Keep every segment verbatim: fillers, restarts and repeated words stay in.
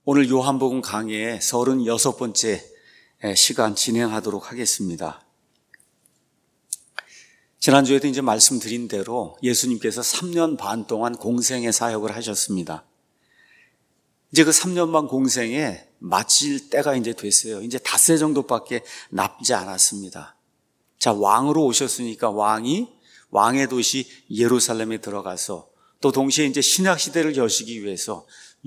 오늘 요한복음 강의의 서른여섯 번째 시간 진행하도록 하겠습니다. 지난주에도 이제 말씀드린 대로 예수님께서 삼 년 반 동안 공생의 사역을 하셨습니다. 이제 그 삼 년 반 공생에 마칠 때가 이제 됐어요. 이제 닷새 정도밖에 남지 않았습니다. 자, 왕으로 오셨으니까 왕이 왕의 도시 예루살렘에 들어가서 또 동시에 이제 신약 시대를 여시기 위해서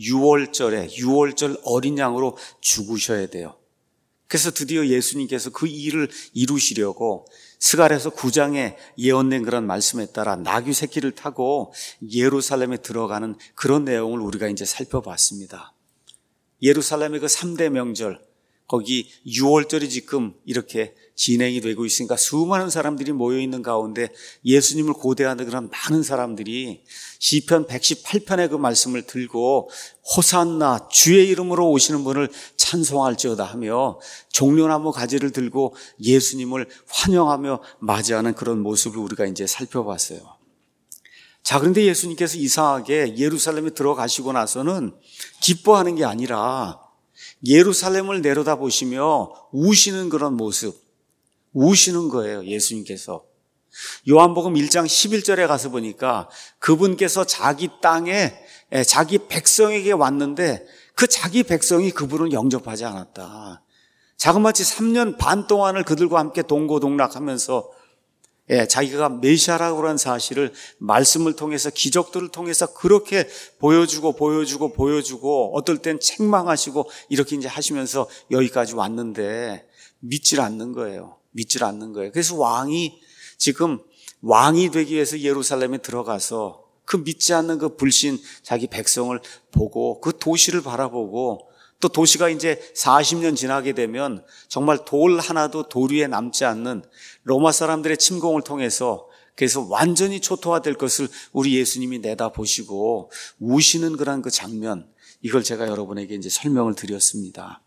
유월절에 유월절 어린 양으로 죽으셔야 돼요. 그래서 드디어 예수님께서 그 일을 이루시려고 스가랴서 구 장에 예언된 그런 말씀에 따라 나귀 새끼를 타고 예루살렘에 들어가는 그런 내용을 우리가 이제 살펴봤습니다. 예루살렘의 그 삼 대 명절, 거기 유월절이 지금 이렇게 진행이 되고 있으니까 수많은 사람들이 모여있는 가운데 예수님을 고대하는 그런 많은 사람들이 시편 백십팔 편의 그 말씀을 들고 호산나 주의 이름으로 오시는 분을 찬송할지어다 하며 종려나무 가지를 들고 예수님을 환영하며 맞이하는 그런 모습을 우리가 이제 살펴봤어요. 자, 그런데 예수님께서 이상하게 예루살렘에 들어가시고 나서는 기뻐하는 게 아니라 예루살렘을 내려다보시며 우시는 그런 모습, 우시는 거예요, 예수님께서. 요한복음 일 장 십일 절에 가서 보니까 그분께서 자기 땅에, 자기 백성에게 왔는데 그 자기 백성이 그분을 영접하지 않았다. 자그마치 삼 년 반 동안을 그들과 함께 동고동락하면서 예, 자기가 메시아라고 하는 사실을 말씀을 통해서 기적들을 통해서 그렇게 보여주고 보여주고 보여주고 어떨 땐 책망하시고 이렇게 이제 하시면서 여기까지 왔는데 믿질 않는 거예요. 믿질 않는 거예요. 그래서 왕이 지금 왕이 되기 위해서 예루살렘에 들어가서 그 믿지 않는 그 불신 자기 백성을 보고 그 도시를 바라보고 또 도시가 이제 사십 년 지나게 되면 정말 돌 하나도 돌 위에 남지 않는 로마 사람들의 침공을 통해서 그래서 완전히 초토화될 것을 우리 예수님이 내다보시고 우시는 그런 그 장면, 이걸 제가 여러분에게 이제 설명을 드렸습니다.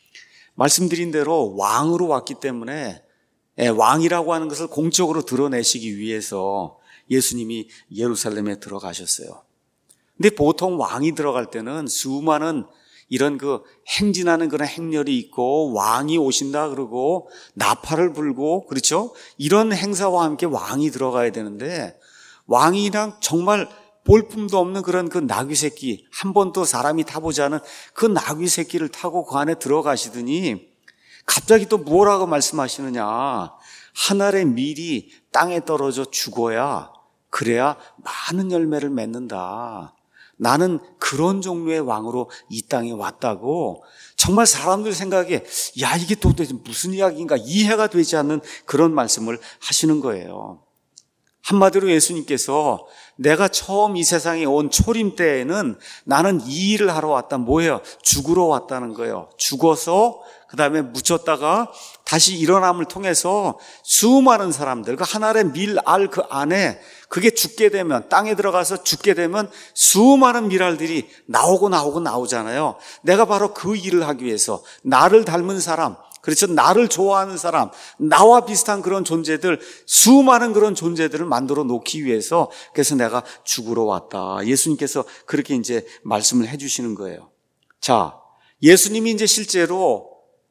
말씀드린 대로 왕으로 왔기 때문에 왕이라고 하는 것을 공적으로 드러내시기 위해서 예수님이 예루살렘에 들어가셨어요. 근데 보통 왕이 들어갈 때는 수많은 이런 그 행진하는 그런 행렬이 있고 왕이 오신다 그러고 나팔을 불고 그렇죠? 이런 행사와 함께 왕이 들어가야 되는데 왕이랑 정말 볼품도 없는 그런 그 나귀 새끼, 한 번도 사람이 타보지 않은 그 나귀 새끼를 타고 그 안에 들어가시더니 갑자기 또 뭐라고 말씀하시느냐. 한 알의 밀이 땅에 떨어져 죽어야 그래야 많은 열매를 맺는다. 나는 그런 종류의 왕으로 이 땅에 왔다고 정말 사람들 생각에 야 이게 도대체 무슨 이야기인가 이해가 되지 않는 그런 말씀을 하시는 거예요. 한마디로 예수님께서 내가 처음 이 세상에 온 초림 때에는 나는 이 일을 하러 왔다. 뭐예요? 죽으러 왔다는 거예요. 죽어서 그 다음에 묻혔다가 다시 일어남을 통해서 수많은 사람들, 그 한 알의 밀알 그 안에 그게 죽게 되면, 땅에 들어가서 죽게 되면 수많은 밀알들이 나오고 나오고 나오잖아요. 내가 바로 그 일을 하기 위해서 나를 닮은 사람, 그렇죠. 나를 좋아하는 사람, 나와 비슷한 그런 존재들, 수많은 그런 존재들을 만들어 놓기 위해서 그래서 내가 죽으러 왔다. 예수님께서 그렇게 이제 말씀을 해주시는 거예요. 자, 예수님이 이제 실제로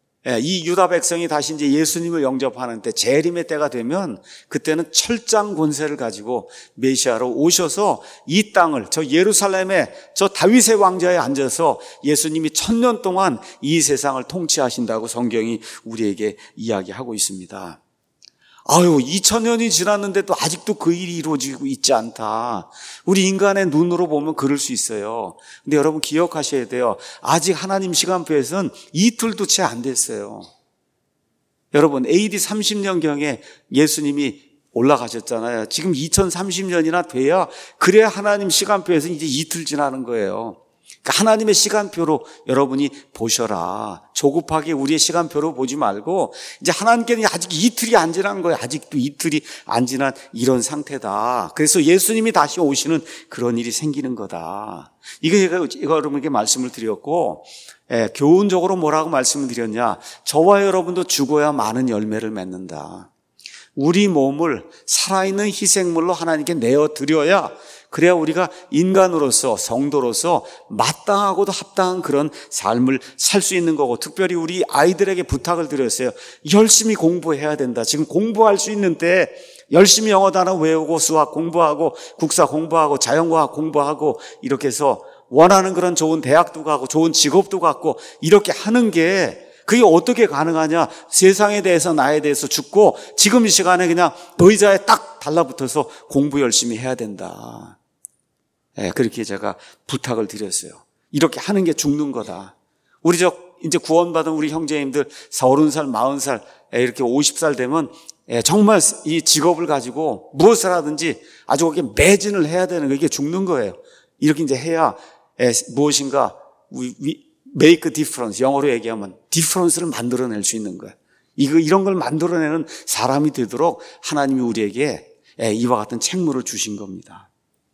이 유다 백성이 다시 이제 예수님을 영접하는 때 재림의 때가 되면 그때는 철장 권세를 가지고 메시아로 오셔서 이 땅을 저 예루살렘에 저 다윗의 왕좌에 앉아서 예수님이 천년 동안 이 세상을 통치하신다고 성경이 우리에게 이야기하고 있습니다. 아유, 이천 년이 지났는데도 아직도 그 일이 이루어지고 있지 않다. 우리 인간의 눈으로 보면 그럴 수 있어요. 근데 여러분 기억하셔야 돼요. 아직 하나님 시간표에서는 이틀도 채 안 됐어요. 여러분 에이디 삼십 년경에 예수님이 올라가셨잖아요. 지금 이천삼십 년이나 돼야 그래야 하나님 시간표에서는 이제 이틀 지나는 거예요. 그러니까 하나님의 시간표로 여러분이 보셔라. 조급하게 우리의 시간표로 보지 말고 이제 하나님께는 아직 이틀이 안 지난 거예요. 아직도 이틀이 안 지난 이런 상태다. 그래서 예수님이 다시 오시는 그런 일이 생기는 거다. 이거 제가 이거 여러분에게 말씀을 드렸고, 예, 교훈적으로 뭐라고 말씀을 드렸냐. 저와 여러분도 죽어야 많은 열매를 맺는다. 우리 몸을 살아있는 희생물로 하나님께 내어드려야 그래야 우리가 인간으로서, 성도로서 마땅하고도 합당한 그런 삶을 살 수 있는 거고, 특별히 우리 아이들에게 부탁을 드렸어요. 열심히 공부해야 된다. 지금 공부할 수 있는 때 열심히 영어 단어 외우고 수학 공부하고 국사 공부하고 자연과학 공부하고 이렇게 해서 원하는 그런 좋은 대학도 가고 좋은 직업도 갖고 이렇게 하는 게, 그게 어떻게 가능하냐? 세상에 대해서, 나에 대해서 죽고 지금 이 시간에 그냥 의자에 딱 달라붙어서 공부 열심히 해야 된다. 네, 그렇게 제가 부탁을 드렸어요. 이렇게 하는 게 죽는 거다. 우리 저 이제 구원받은 우리 형제님들 서른 살, 마흔 살, 이렇게 오십 살 되면 정말 이 직업을 가지고 무엇을 하든지 아주 그렇게 매진을 해야 되는 거, 이게 죽는 거예요. 이렇게 이제 해야 무엇인가 make a difference, 영어로 얘기하면 difference를 만들어낼 수 있는 거예요. 이거 이런 걸 만들어내는 사람이 되도록 하나님이 우리에게 이와 같은 책무를 주신 겁니다.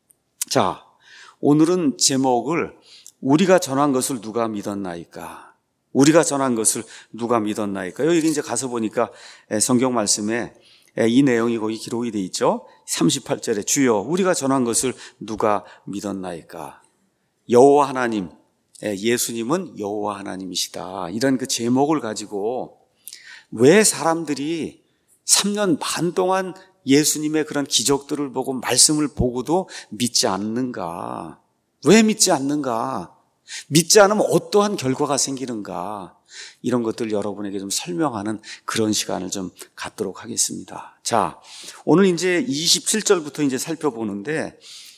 자, 오늘은 제목을 우리가 전한 것을 누가 믿었나이까? 우리가 전한 것을 누가 믿었나이까? 여기 이제 가서 보니까 성경 말씀에 이 내용이 거기 기록이 돼 있죠. 삼십팔 절에 주여 우리가 전한 것을 누가 믿었나이까? 여호와 하나님, 예수님은 여호와 하나님이시다. 이런 그 제목을 가지고 왜 사람들이 삼 년 반 동안 예수님의 그런 기적들을 보고 말씀을 보고도 믿지 않는가? 왜 믿지 않는가? 믿지 않으면 어떠한 결과가 생기는가? 이런 것들 여러분에게 좀 설명하는 그런 시간을 좀 갖도록 하겠습니다. 자, 오늘 이제 이십칠 절부터 이제 살펴보는데,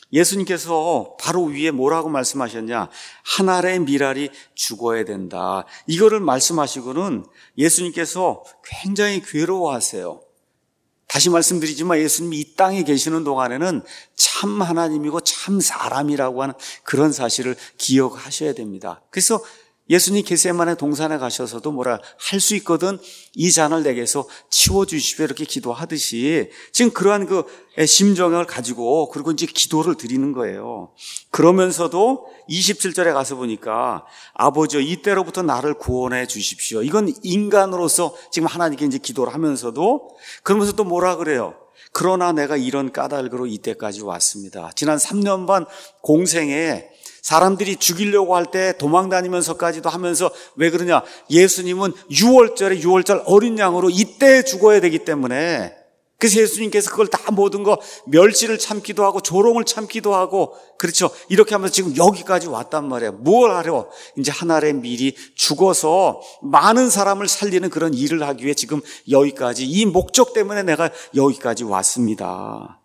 예수님께서 바로 위에 뭐라고 말씀하셨냐? 한 알의 밀알이 죽어야 된다. 이거를 말씀하시고는 예수님께서 굉장히 괴로워하세요. 다시 말씀드리지만 예수님이 이 땅에 계시는 동안에는 참 하나님이고 참 사람이라고 하는 그런 사실을 기억하셔야 됩니다. 그래서 예수님 겟세마네 동산에 가셔서도 뭐라 할 수 있거든 이 잔을 내게서 치워주십시오 이렇게 기도하듯이 지금 그러한 그 심정을 가지고 그리고 이제 기도를 드리는 거예요. 그러면서도 이십칠 절에 가서 보니까 아버지여 이때로부터 나를 구원해 주십시오. 이건 인간으로서 지금 하나님께 이제 기도를 하면서도 그러면서 또 뭐라 그래요? 그러나 내가 이런 까닭으로 이때까지 왔습니다. 지난 삼 년 반 공생에 사람들이 죽이려고 할 때 도망다니면서까지도 하면서 왜 그러냐? 예수님은 유월절에 유월절 어린 양으로 이때 죽어야 되기 때문에, 그래서 예수님께서 그걸 다 모든 거 멸시를 참기도 하고 조롱을 참기도 하고, 그렇죠? 이렇게 하면서 지금 여기까지 왔단 말이에요. 뭘 하려? 이제 한 알의 밀이 죽어서 많은 사람을 살리는 그런 일을 하기 위해 지금 여기까지, 이 목적 때문에 내가 여기까지 왔습니다.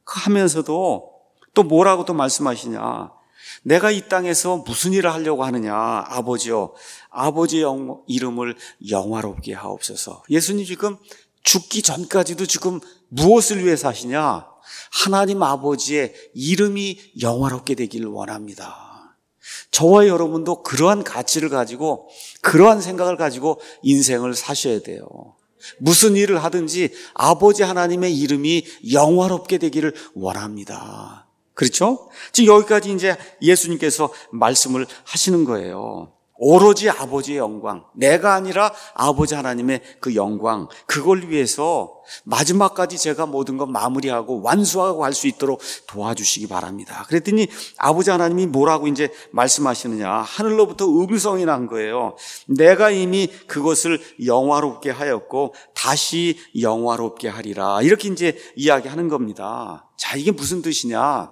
하면서도 또 뭐라고 또 말씀하시냐? 내가 이 땅에서 무슨 일을 하려고 하느냐? 아버지요, 아버지의 영, 이름을 영화롭게 하옵소서. 예수님 지금 죽기 전까지도 지금 무엇을 위해서 하시냐? 하나님 아버지의 이름이 영화롭게 되기를 원합니다. 저와 여러분도 그러한 가치를 가지고 그러한 생각을 가지고 인생을 사셔야 돼요. 무슨 일을 하든지 아버지 하나님의 이름이 영화롭게 되기를 원합니다. 그렇죠? 지금 여기까지 이제 예수님께서 말씀을 하시는 거예요. 오로지 아버지의 영광, 내가 아니라 아버지 하나님의 그 영광, 그걸 위해서 마지막까지 제가 모든 것 마무리하고 완수하고 할 수 있도록 도와주시기 바랍니다. 그랬더니 아버지 하나님이 뭐라고 이제 말씀하시느냐? 하늘로부터 음성이 난 거예요. 내가 이미 그것을 영화롭게 하였고 다시 영화롭게 하리라. 이렇게 이제 이야기하는 겁니다. 자, 이게 무슨 뜻이냐?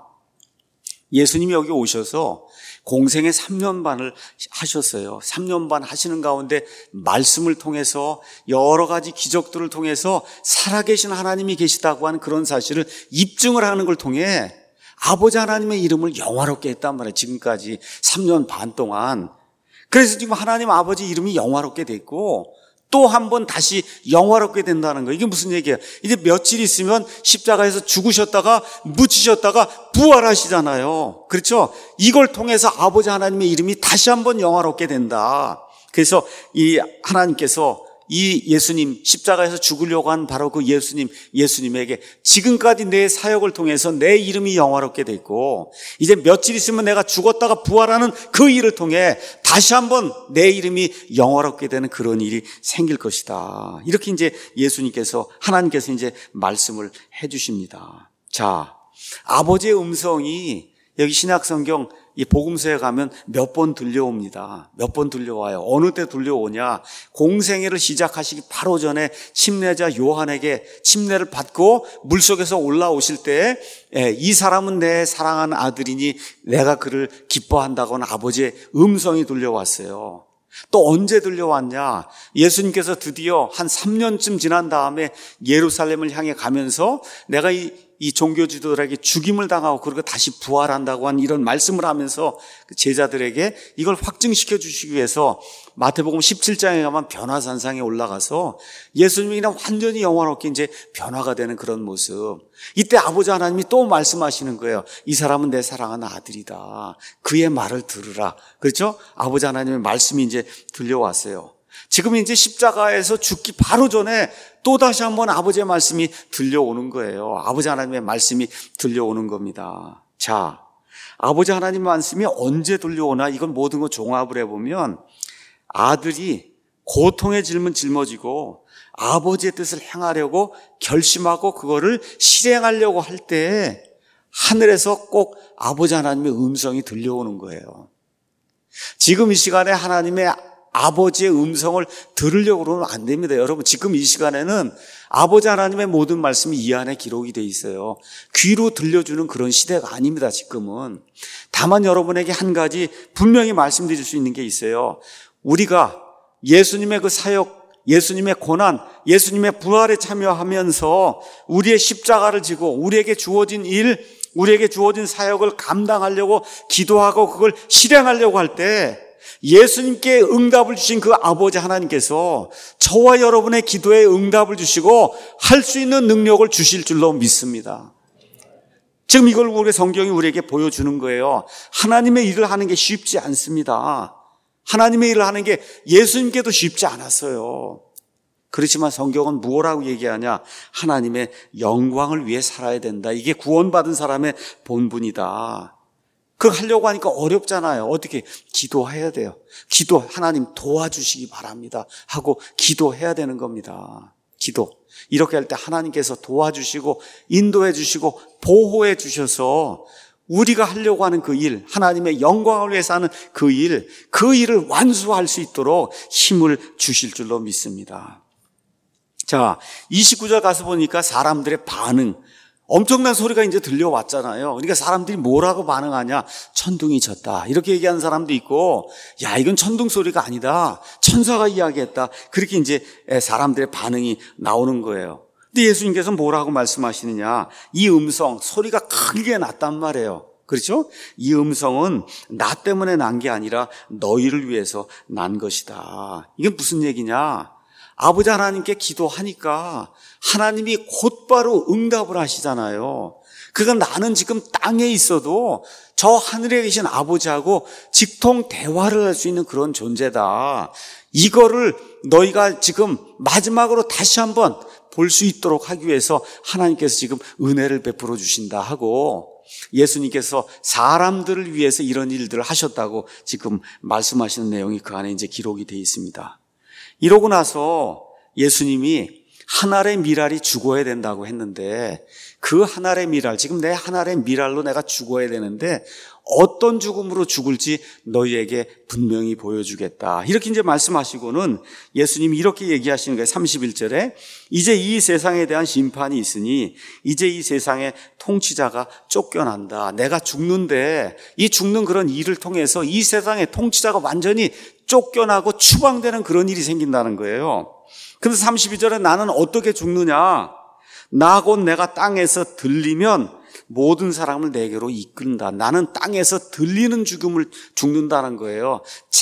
예수님이 여기 오셔서 공생의 삼 년 반을 하셨어요. 삼 년 반 하시는 가운데 말씀을 통해서 여러 가지 기적들을 통해서 살아계신 하나님이 계시다고 하는 그런 사실을 입증을 하는 걸 통해 아버지 하나님의 이름을 영화롭게 했단 말이에요. 지금까지 삼 년 반 동안. 그래서 지금 하나님 아버지 이름이 영화롭게 됐고 또 한 번 다시 영화롭게 된다는 거예요. 이게 무슨 얘기예요? 이제 며칠 있으면 십자가에서 죽으셨다가 묻히셨다가 부활하시잖아요. 그렇죠? 이걸 통해서 아버지 하나님의 이름이 다시 한 번 영화롭게 된다. 그래서 이 하나님께서 이 예수님, 십자가에서 죽으려고 한 바로 그 예수님, 예수님에게 지금까지 내 사역을 통해서 내 이름이 영화롭게 됐고 이제 며칠 있으면 내가 죽었다가 부활하는 그 일을 통해 다시 한번 내 이름이 영화롭게 되는 그런 일이 생길 것이다. 이렇게 이제 예수님께서, 하나님께서 이제 말씀을 해 주십니다. 자, 아버지의 음성이 여기 신약성경 이 복음서에 가면 몇 번 들려옵니다. 몇 번 들려와요. 어느 때 들려오냐? 공생애를 시작하시기 바로 전에 침례자 요한에게 침례를 받고 물속에서 올라오실 때 이 사람은 내 사랑하는 아들이니 내가 그를 기뻐한다고는 아버지의 음성이 들려왔어요. 또 언제 들려왔냐? 예수님께서 드디어 한 삼 년쯤 지난 다음에 예루살렘을 향해 가면서 내가 이, 이 종교 지도자들에게 죽임을 당하고 그리고 다시 부활한다고 한 이런 말씀을 하면서 제자들에게 이걸 확증시켜 주시기 위해서 마태복음 십칠 장에 가면 변화산상에 올라가서 예수님이 그냥 완전히 영원롭게 이제 변화가 되는 그런 모습. 이때 아버지 하나님이 또 말씀하시는 거예요. 이 사람은 내 사랑하는 아들이다. 그의 말을 들으라. 그렇죠? 아버지 하나님의 말씀이 이제 들려왔어요. 지금 이제 십자가에서 죽기 바로 전에 또다시 한번 아버지의 말씀이 들려오는 거예요. 아버지 하나님의 말씀이 들려오는 겁니다. 자, 아버지 하나님의 말씀이 언제 들려오나 이건 모든 거 종합을 해보면 아들이 고통의 짊은 짊어지고 아버지의 뜻을 행하려고 결심하고 그거를 실행하려고 할 때 하늘에서 꼭 아버지 하나님의 음성이 들려오는 거예요. 지금 이 시간에 하나님의 아버지의 음성을 들으려고 그러면 안 됩니다. 여러분, 지금 이 시간에는 아버지 하나님의 모든 말씀이 이 안에 기록이 돼 있어요. 귀로 들려주는 그런 시대가 아닙니다. 지금은. 다만 여러분에게 한 가지 분명히 말씀드릴 수 있는 게 있어요. 우리가 예수님의 그 사역, 예수님의 고난, 예수님의 부활에 참여하면서 우리의 십자가를 지고 우리에게 주어진 일, 우리에게 주어진 사역을 감당하려고 기도하고 그걸 실행하려고 할 때 예수님께 응답을 주신 그 아버지 하나님께서 저와 여러분의 기도에 응답을 주시고 할 수 있는 능력을 주실 줄로 믿습니다. 지금 이걸 우리 성경이 우리에게 보여주는 거예요. 하나님의 일을 하는 게 쉽지 않습니다. 하나님의 일을 하는 게 예수님께도 쉽지 않았어요. 그렇지만 성경은 무엇라고 얘기하냐? 하나님의 영광을 위해 살아야 된다. 이게 구원받은 사람의 본분이다. 그걸 하려고 하니까 어렵잖아요. 어떻게? 기도해야 돼요. 기도, 하나님 도와주시기 바랍니다 하고 기도해야 되는 겁니다. 기도. 이렇게 할 때 하나님께서 도와주시고 인도해 주시고 보호해 주셔서 우리가 하려고 하는 그 일, 하나님의 영광을 위해서 하는 그 일, 그 일을 완수할 수 있도록 힘을 주실 줄로 믿습니다. 자, 이십구 절 가서 보니까 사람들의 반응, 엄청난 소리가 이제 들려왔잖아요. 그러니까 사람들이 뭐라고 반응하냐? 천둥이 쳤다. 이렇게 얘기하는 사람도 있고, 야, 이건 천둥 소리가 아니다. 천사가 이야기했다. 그렇게 이제 사람들의 반응이 나오는 거예요. 근데 예수님께서 뭐라고 말씀하시느냐? 이 음성, 소리가 크게 났단 말이에요. 그렇죠? 이 음성은 나 때문에 난 게 아니라 너희를 위해서 난 것이다. 이게 무슨 얘기냐? 아버지 하나님께 기도하니까 하나님이 곧바로 응답을 하시잖아요. 그건 나는 지금 땅에 있어도 저 하늘에 계신 아버지하고 직통 대화를 할 수 있는 그런 존재다. 이거를 너희가 지금 마지막으로 다시 한번 볼 수 있도록 하기 위해서 하나님께서 지금 은혜를 베풀어 주신다 하고 예수님께서 사람들을 위해서 이런 일들을 하셨다고 지금 말씀하시는 내용이 그 안에 이제 기록이 되어 있습니다. 이러고 나서 예수님이 한 알의 밀알이 죽어야 된다고 했는데 그 한 알의 밀알, 지금 내 한 알의 밀알로 내가 죽어야 되는데 어떤 죽음으로 죽을지 너희에게 분명히 보여주겠다. 이렇게 이제 말씀하시고는 예수님이 이렇게 얘기하시는 거예요. 삼십일 절에 이제 이 세상에 대한 심판이 있으니 이제 이 세상의 통치자가 쫓겨난다. 내가 죽는데 이 죽는 그런 일을 통해서 이 세상의 통치자가 완전히 쫓겨나고 추방되는 그런 일이 생긴다는 거예요. 그래서 삼십이 절에 나는 어떻게 죽느냐? 나 곧 내가 땅에서 들리면 모든 사람을 내게로 이끈다. 나는 땅에서 들리는 죽음을 죽는다는 거예요.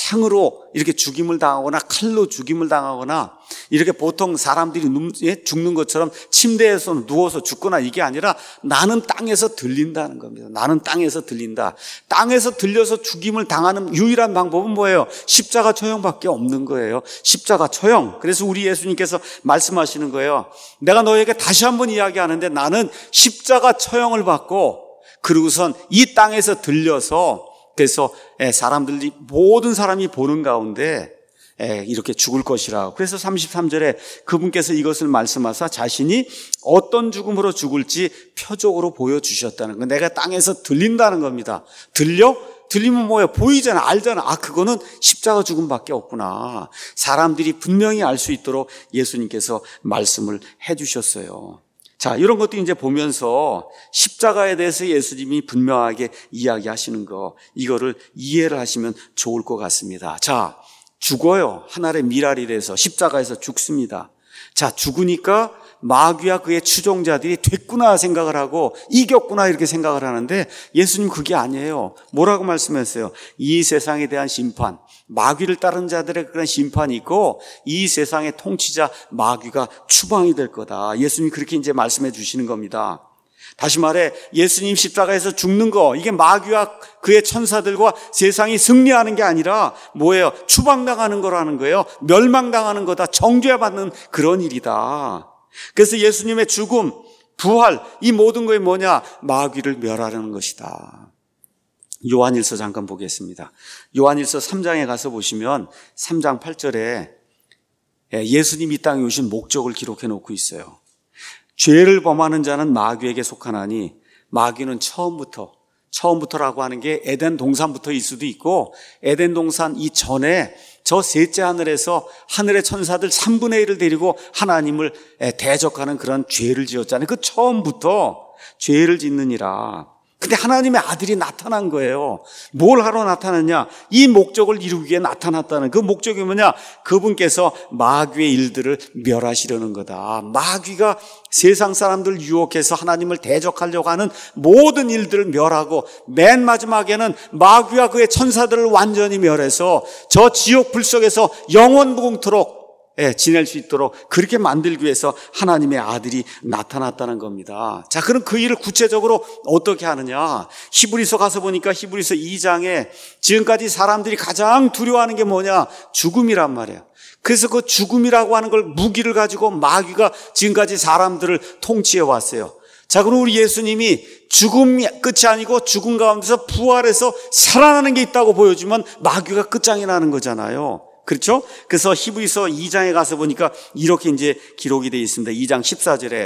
창으로 이렇게 죽임을 당하거나 칼로 죽임을 당하거나 이렇게 보통 사람들이 죽는 것처럼 침대에서 누워서 죽거나 이게 아니라 나는 땅에서 들린다는 겁니다. 나는 땅에서 들린다. 땅에서 들려서 죽임을 당하는 유일한 방법은 뭐예요? 십자가 처형밖에 없는 거예요. 십자가 처형. 그래서 우리 예수님께서 말씀하시는 거예요. 내가 너에게 다시 한번 이야기하는데 나는 십자가 처형을 받고 그리고선 이 땅에서 들려서 그래서 사람들이 모든 사람이 보는 가운데 이렇게 죽을 것이라. 그래서 삼십삼 절에 그분께서 이것을 말씀하사 자신이 어떤 죽음으로 죽을지 표적으로 보여주셨다는 거. 내가 땅에서 들린다는 겁니다. 들려? 들리면 뭐야? 보이잖아. 알잖아. 아, 그거는 십자가 죽음밖에 없구나. 사람들이 분명히 알 수 있도록 예수님께서 말씀을 해주셨어요. 자, 이런 것도 이제 보면서 십자가에 대해서 예수님이 분명하게 이야기하시는 거, 이거를 이해를 하시면 좋을 것 같습니다. 자, 죽어요. 하늘의 미랄이 돼서 십자가에서 죽습니다. 자, 죽으니까 마귀와 그의 추종자들이 됐구나 생각을 하고 이겼구나 이렇게 생각을 하는데 예수님 그게 아니에요. 뭐라고 말씀했어요? 이 세상에 대한 심판, 마귀를 따른 자들의 그런 심판이 있고 이 세상의 통치자 마귀가 추방이 될 거다. 예수님 그렇게 이제 말씀해 주시는 겁니다. 다시 말해 예수님 십자가에서 죽는 거, 이게 마귀와 그의 천사들과 세상이 승리하는 게 아니라 뭐예요? 추방당하는 거라는 거예요. 멸망당하는 거다. 정죄받는 그런 일이다. 그래서 예수님의 죽음, 부활, 이 모든 것이 뭐냐? 마귀를 멸하려는 것이다. 요한일서 잠깐 보겠습니다. 요한일서 삼 장에 가서 보시면 삼 장 팔 절에 예수님이 이 땅에 오신 목적을 기록해 놓고 있어요. 죄를 범하는 자는 마귀에게 속하나니 마귀는 처음부터, 처음부터라고 하는 게 에덴 동산부터일 수도 있고 에덴 동산 이전에 저 셋째 하늘에서 하늘의 천사들 삼분의 일을 데리고 하나님을 대적하는 그런 죄를 지었잖아요. 그 처음부터 죄를 짓느니라. 근데 하나님의 아들이 나타난 거예요. 뭘 하러 나타났냐? 이 목적을 이루기 위해 나타났다는 그 목적이 뭐냐? 그분께서 마귀의 일들을 멸하시려는 거다. 마귀가 세상 사람들 유혹해서 하나님을 대적하려고 하는 모든 일들을 멸하고 맨 마지막에는 마귀와 그의 천사들을 완전히 멸해서 저 지옥 불 속에서 영원무궁토록 예, 지낼 수 있도록 그렇게 만들기 위해서 하나님의 아들이 나타났다는 겁니다. 자, 그럼 그 일을 구체적으로 어떻게 하느냐? 히브리서 가서 보니까 히브리서 이 장에 지금까지 사람들이 가장 두려워하는 게 뭐냐? 죽음이란 말이에요. 그래서 그 죽음이라고 하는 걸 무기를 가지고 마귀가 지금까지 사람들을 통치해 왔어요. 자, 그럼 우리 예수님이 죽음이 끝이 아니고 죽음 가운데서 부활해서 살아나는 게 있다고 보여주면 마귀가 끝장이 나는 거잖아요. 그렇죠? 그래서 히브리서 이 장에 가서 보니까 이렇게 이제 기록이 되어 있습니다. 이 장 십사 절에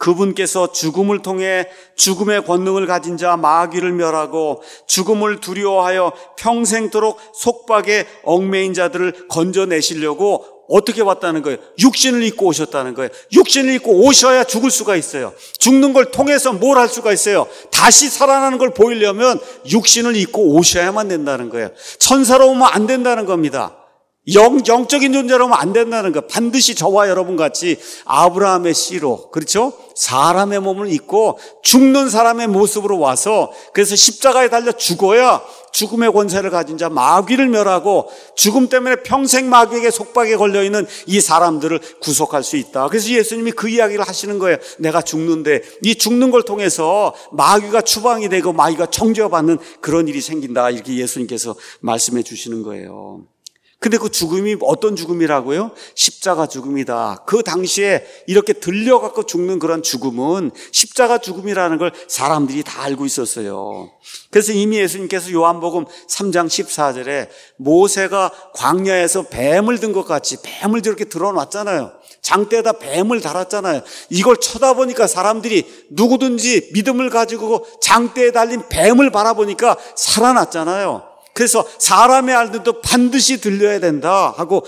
그분께서 죽음을 통해 죽음의 권능을 가진 자 마귀를 멸하고 죽음을 두려워하여 평생토록 속박에 얽매인 자들을 건져내시려고 어떻게 왔다는 거예요? 육신을 입고 오셨다는 거예요. 육신을 입고 오셔야 죽을 수가 있어요. 죽는 걸 통해서 뭘 할 수가 있어요? 다시 살아나는 걸 보이려면 육신을 입고 오셔야만 된다는 거예요. 천사로 오면 안 된다는 겁니다. 영, 영적인 존재로 하면 안 된다는 거. 반드시 저와 여러분 같이 아브라함의 씨로, 그렇죠? 사람의 몸을 입고 죽는 사람의 모습으로 와서 그래서 십자가에 달려 죽어야 죽음의 권세를 가진 자 마귀를 멸하고 죽음 때문에 평생 마귀에게 속박에 걸려있는 이 사람들을 구속할 수 있다. 그래서 예수님이 그 이야기를 하시는 거예요. 내가 죽는데 이 죽는 걸 통해서 마귀가 추방이 되고 마귀가 정죄받는 그런 일이 생긴다. 이렇게 예수님께서 말씀해 주시는 거예요. 근데 그 죽음이 어떤 죽음이라고요? 십자가 죽음이다. 그 당시에 이렇게 들려갖고 죽는 그런 죽음은 십자가 죽음이라는 걸 사람들이 다 알고 있었어요. 그래서 이미 예수님께서 요한복음 삼 장 십사 절에 모세가 광야에서 뱀을 든 것 같이 뱀을 저렇게 드러놨잖아요. 장대에다 뱀을 달았잖아요. 이걸 쳐다보니까 사람들이 누구든지 믿음을 가지고 장대에 달린 뱀을 바라보니까 살아났잖아요. 그래서 사람의 알들도 반드시 들려야 된다 하고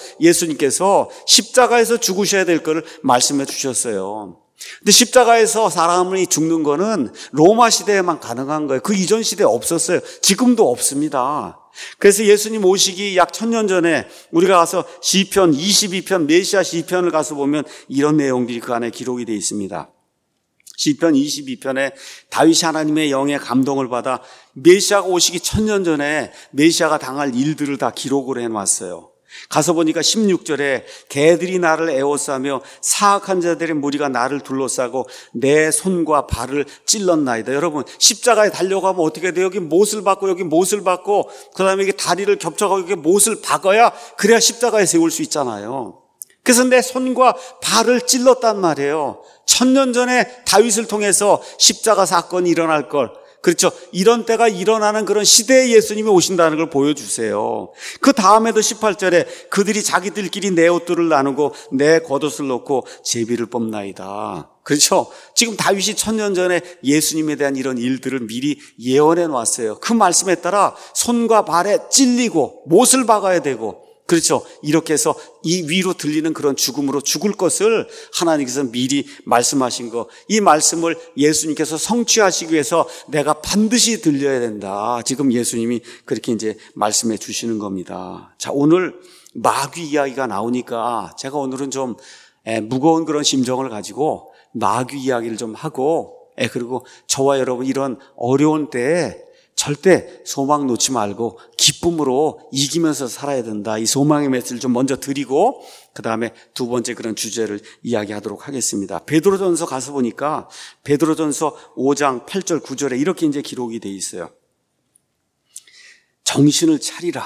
예수님께서 십자가에서 죽으셔야 될 것을 말씀해 주셨어요. 근데 십자가에서 사람이 죽는 거는 로마 시대에만 가능한 거예요. 그 이전 시대에 없었어요. 지금도 없습니다. 그래서 예수님 오시기 약 천년 전에 우리가 가서 시편 이십이 편 메시아 시편을 가서 보면 이런 내용들이 그 안에 기록이 되어 있습니다. 시편 이십이 편에 다윗이 하나님의 영의 감동을 받아 메시아가 오시기 천년 전에 메시아가 당할 일들을 다 기록을 해놨어요. 가서 보니까 십육 절에 개들이 나를 에워싸며 사악한 자들의 무리가 나를 둘러싸고 내 손과 발을 찔렀나이다. 여러분 십자가에 달려가면 어떻게 돼요? 여기 못을 박고 여기 못을 박고 그 다음에 이게 다리를 겹쳐가고 여기 못을 박아야 그래야 십자가에 세울 수 있잖아요. 그래서 내 손과 발을 찔렀단 말이에요. 천년 전에 다윗을 통해서 십자가 사건이 일어날 걸 그렇죠. 이런 때가 일어나는 그런 시대에 예수님이 오신다는 걸 보여주세요. 그 다음에도 십팔 절에 그들이 자기들끼리 내 옷들을 나누고 내 겉옷을 놓고 제비를 뽑나이다. 그렇죠. 지금 다윗이 천년 전에 예수님에 대한 이런 일들을 미리 예언해 놨어요. 그 말씀에 따라 손과 발에 찔리고 못을 박아야 되고, 그렇죠. 이렇게 해서 이 위로 들리는 그런 죽음으로 죽을 것을 하나님께서 미리 말씀하신 거, 이 말씀을 예수님께서 성취하시기 위해서 내가 반드시 들려야 된다. 지금 예수님이 그렇게 이제 말씀해 주시는 겁니다. 자, 오늘 마귀 이야기가 나오니까 제가 오늘은 좀 무거운 그런 심정을 가지고 마귀 이야기를 좀 하고, 그리고 저와 여러분 이런 어려운 때에 절대 소망 놓지 말고 기쁨으로 이기면서 살아야 된다. 이 소망의 메시지를 좀 먼저 드리고 그 다음에 두 번째 그런 주제를 이야기하도록 하겠습니다. 베드로전서 가서 보니까 베드로전서 오 장 팔 절 구 절에 이렇게 이제 기록이 돼 있어요. 정신을 차리라.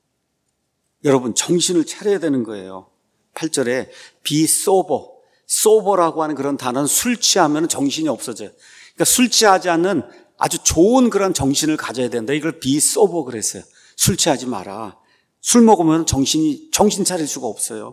여러분 정신을 차려야 되는 거예요. 팔 절에 be sober. sober라고 하는 그런 단어는 술 취하면 정신이 없어져요. 그러니까 술 취하지 않는 아주 좋은 그런 정신을 가져야 된다. 이걸 be sober 그랬어요. 술 취하지 마라. 술 먹으면 정신이, 정신 차릴 수가 없어요.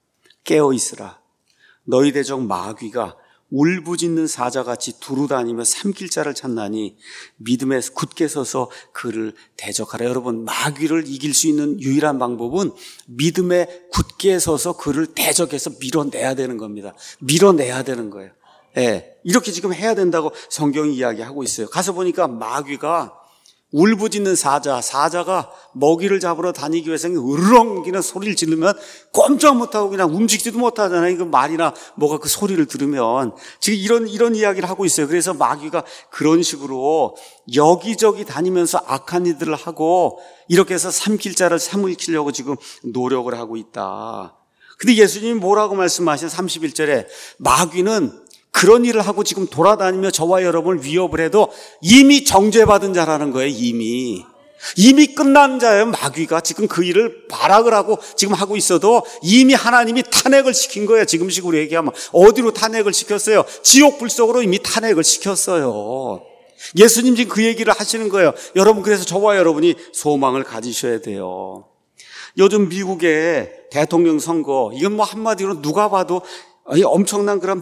깨어 있으라. 너희 대적 마귀가 울부짖는 사자같이 두루다니며 삼킬 자를 찾나니 믿음에 굳게 서서 그를 대적하라. 여러분, 마귀를 이길 수 있는 유일한 방법은 믿음에 굳게 서서 그를 대적해서 밀어내야 되는 겁니다. 밀어내야 되는 거예요. 예, 이렇게 지금 해야 된다고 성경이 이야기하고 있어요. 가서 보니까 마귀가 울부짖는 사자, 사자가 먹이를 잡으러 다니기 위해서 으르렁이는 소리를 지르면 꼼짝 못하고 그냥 움직이지도 못하잖아요. 그 말이나 뭐가 그 소리를 들으면. 지금 이런, 이런 이야기를 하고 있어요. 그래서 마귀가 그런 식으로 여기저기 다니면서 악한 일들을 하고 이렇게 해서 삼킬 자를 삼키려고 지금 노력을 하고 있다. 근데 예수님이 뭐라고 말씀하신 삼십일 절에 마귀는 그런 일을 하고 지금 돌아다니며 저와 여러분을 위협을 해도 이미 정죄받은 자라는 거예요. 이미 이미 끝난 자예요. 마귀가 지금 그 일을 발악을 하고 지금 하고 있어도 이미 하나님이 탄핵을 시킨 거예요. 지금식으로 얘기하면 어디로 탄핵을 시켰어요? 지옥 불 속으로 이미 탄핵을 시켰어요. 예수님 지금 그 얘기를 하시는 거예요. 여러분, 그래서 저와 여러분이 소망을 가지셔야 돼요. 요즘 미국의 대통령 선거, 이건 뭐 한마디로 누가 봐도 엄청난 그런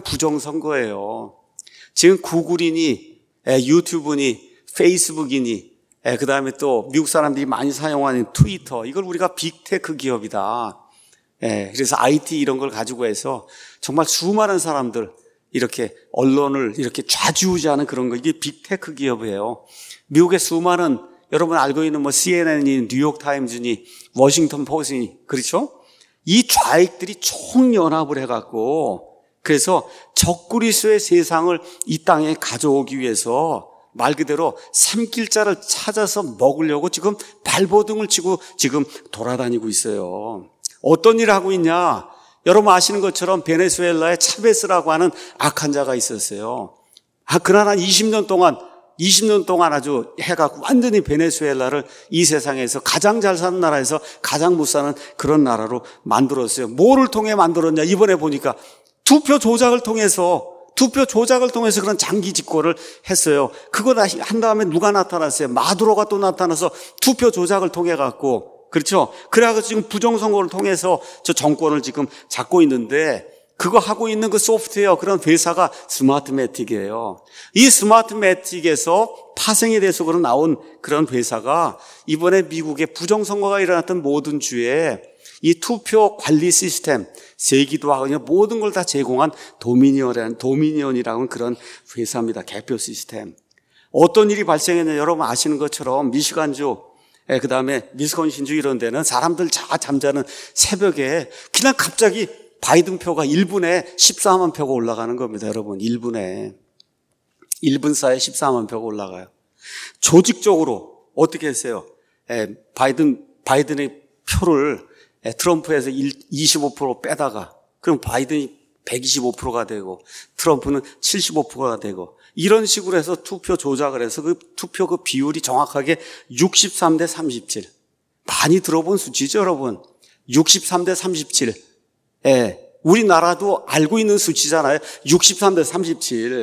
부정선거예요. 지금 구글이니 유튜브니 페이스북이니 그 다음에 또 미국 사람들이 많이 사용하는 트위터, 이걸 우리가 빅테크 기업이다. 그래서 아이티 이런 걸 가지고 해서 정말 수많은 사람들 이렇게 언론을 이렇게 좌지우지하는 그런 거, 이게 빅테크 기업이에요. 미국의 수많은, 여러분 알고 있는 뭐 씨엔엔이, 뉴욕타임즈니, 워싱턴 포스트니, 그렇죠? 이 좌익들이 총연합을 해갖고 그래서 적그리스도의 세상을 이 땅에 가져오기 위해서 말 그대로 삼킬 자를 찾아서 먹으려고 지금 발버둥을 치고 지금 돌아다니고 있어요. 어떤 일을 하고 있냐? 여러분 아시는 것처럼 베네수엘라에 차베스라고 하는 악한 자가 있었어요. 아, 그러나 이십 년 동안 이십 년 동안 아주 해갖고 완전히 베네수엘라를 이 세상에서 가장 잘 사는 나라에서 가장 못 사는 그런 나라로 만들었어요. 뭐를 통해 만들었냐? 이번에 보니까 투표 조작을 통해서 투표 조작을 통해서 그런 장기 집권을 했어요. 그거 한 다음에 누가 나타났어요? 마두로가 또 나타나서 투표 조작을 통해 갖고, 그렇죠? 그래가지고 지금 부정선거를 통해서 저 정권을 지금 잡고 있는데, 그거 하고 있는 그 소프트웨어, 그런 회사가 스마트매틱이에요. 이 스마트매틱에서 파생이 돼서 그런 나온 그런 회사가 이번에 미국의 부정선거가 일어났던 모든 주에 이 투표 관리 시스템, 세기도 하고 모든 걸 다 제공한 도미니언이라는, 도미니언이라는 그런 회사입니다. 개표 시스템. 어떤 일이 발생했냐, 여러분 아시는 것처럼 미시간주, 그 다음에 미스콘신주 이런 데는 사람들 자 잠자는 새벽에 그냥 갑자기 바이든 표가 일 분에 십사만 표가 올라가는 겁니다. 여러분, 일 분에. 일 분 사이에 십사만 표가 올라가요. 조직적으로 어떻게 했어요? 에, 바이든, 바이든의 표를 에, 트럼프에서 이십오 퍼센트 빼다가, 그럼 바이든이 백이십오 퍼센트가 되고, 트럼프는 칠십오 퍼센트가 되고, 이런 식으로 해서 투표 조작을 해서 그 투표 그 비율이 정확하게 육십삼 대 삼십칠. 많이 들어본 수치죠, 여러분. 육십삼 대 삼십칠. 예, 우리나라도 알고 있는 수치잖아요. 육십삼 대 삼십칠.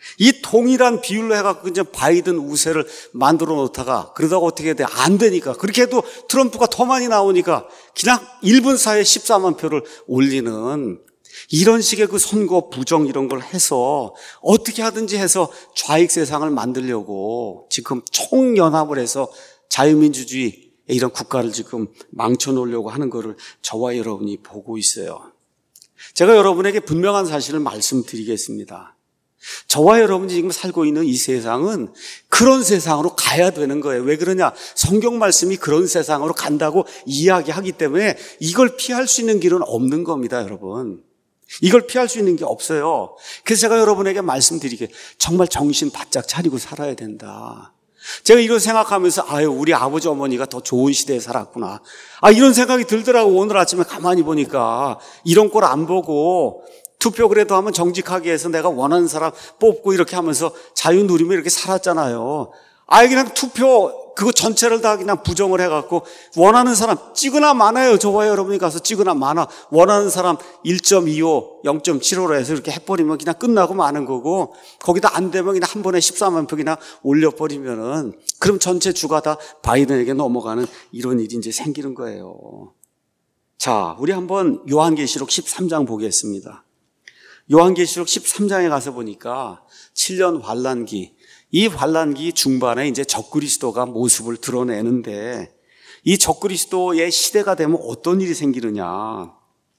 이 동일한 비율로 해갖고 이제 바이든 우세를 만들어 놓다가 그러다가 어떻게 돼? 안 되니까. 그렇게 해도 트럼프가 더 많이 나오니까 그냥 일 분 사이에 십사만 표를 올리는 이런 식의 그 선거 부정 이런 걸 해서 어떻게 하든지 해서 좌익 세상을 만들려고 지금 총연합을 해서 자유민주주의 이런 국가를 지금 망쳐놓으려고 하는 거를 저와 여러분이 보고 있어요. 제가 여러분에게 분명한 사실을 말씀드리겠습니다. 저와 여러분이 지금 살고 있는 이 세상은 그런 세상으로 가야 되는 거예요. 왜 그러냐? 성경 말씀이 그런 세상으로 간다고 이야기하기 때문에 이걸 피할 수 있는 길은 없는 겁니다, 여러분. 이걸 피할 수 있는 게 없어요. 그래서 제가 여러분에게 말씀드리게 정말 정신 바짝 차리고 살아야 된다. 제가 이런 생각하면서 아유 우리 아버지 어머니가 더 좋은 시대에 살았구나. 아 이런 생각이 들더라고. 오늘 아침에 가만히 보니까 이런 걸 안 보고 투표 그래도 하면 정직하게 해서 내가 원하는 사람 뽑고 이렇게 하면서 자유 누리며 이렇게 살았잖아요. 아예 그냥 투표 그거 전체를 다 그냥 부정을 해갖고 원하는 사람 찍으나 마나요. 저와 여러분이 가서 찍으나 마나 원하는 사람 일 점 이오, 영 점 칠오로 해서 이렇게 해버리면 그냥 끝나고 마는 거고 거기다 안 되면 그냥 한 번에 십사만 표기나 올려버리면은 그럼 전체 주가 다 바이든에게 넘어가는 이런 일이 이제 생기는 거예요. 자, 우리 한번 요한계시록 십삼 장 보겠습니다. 요한계시록 십삼 장에 가서 보니까 칠 년 환란기, 이 환란기 중반에 이제 적그리스도가 모습을 드러내는데 이 적그리스도의 시대가 되면 어떤 일이 생기느냐.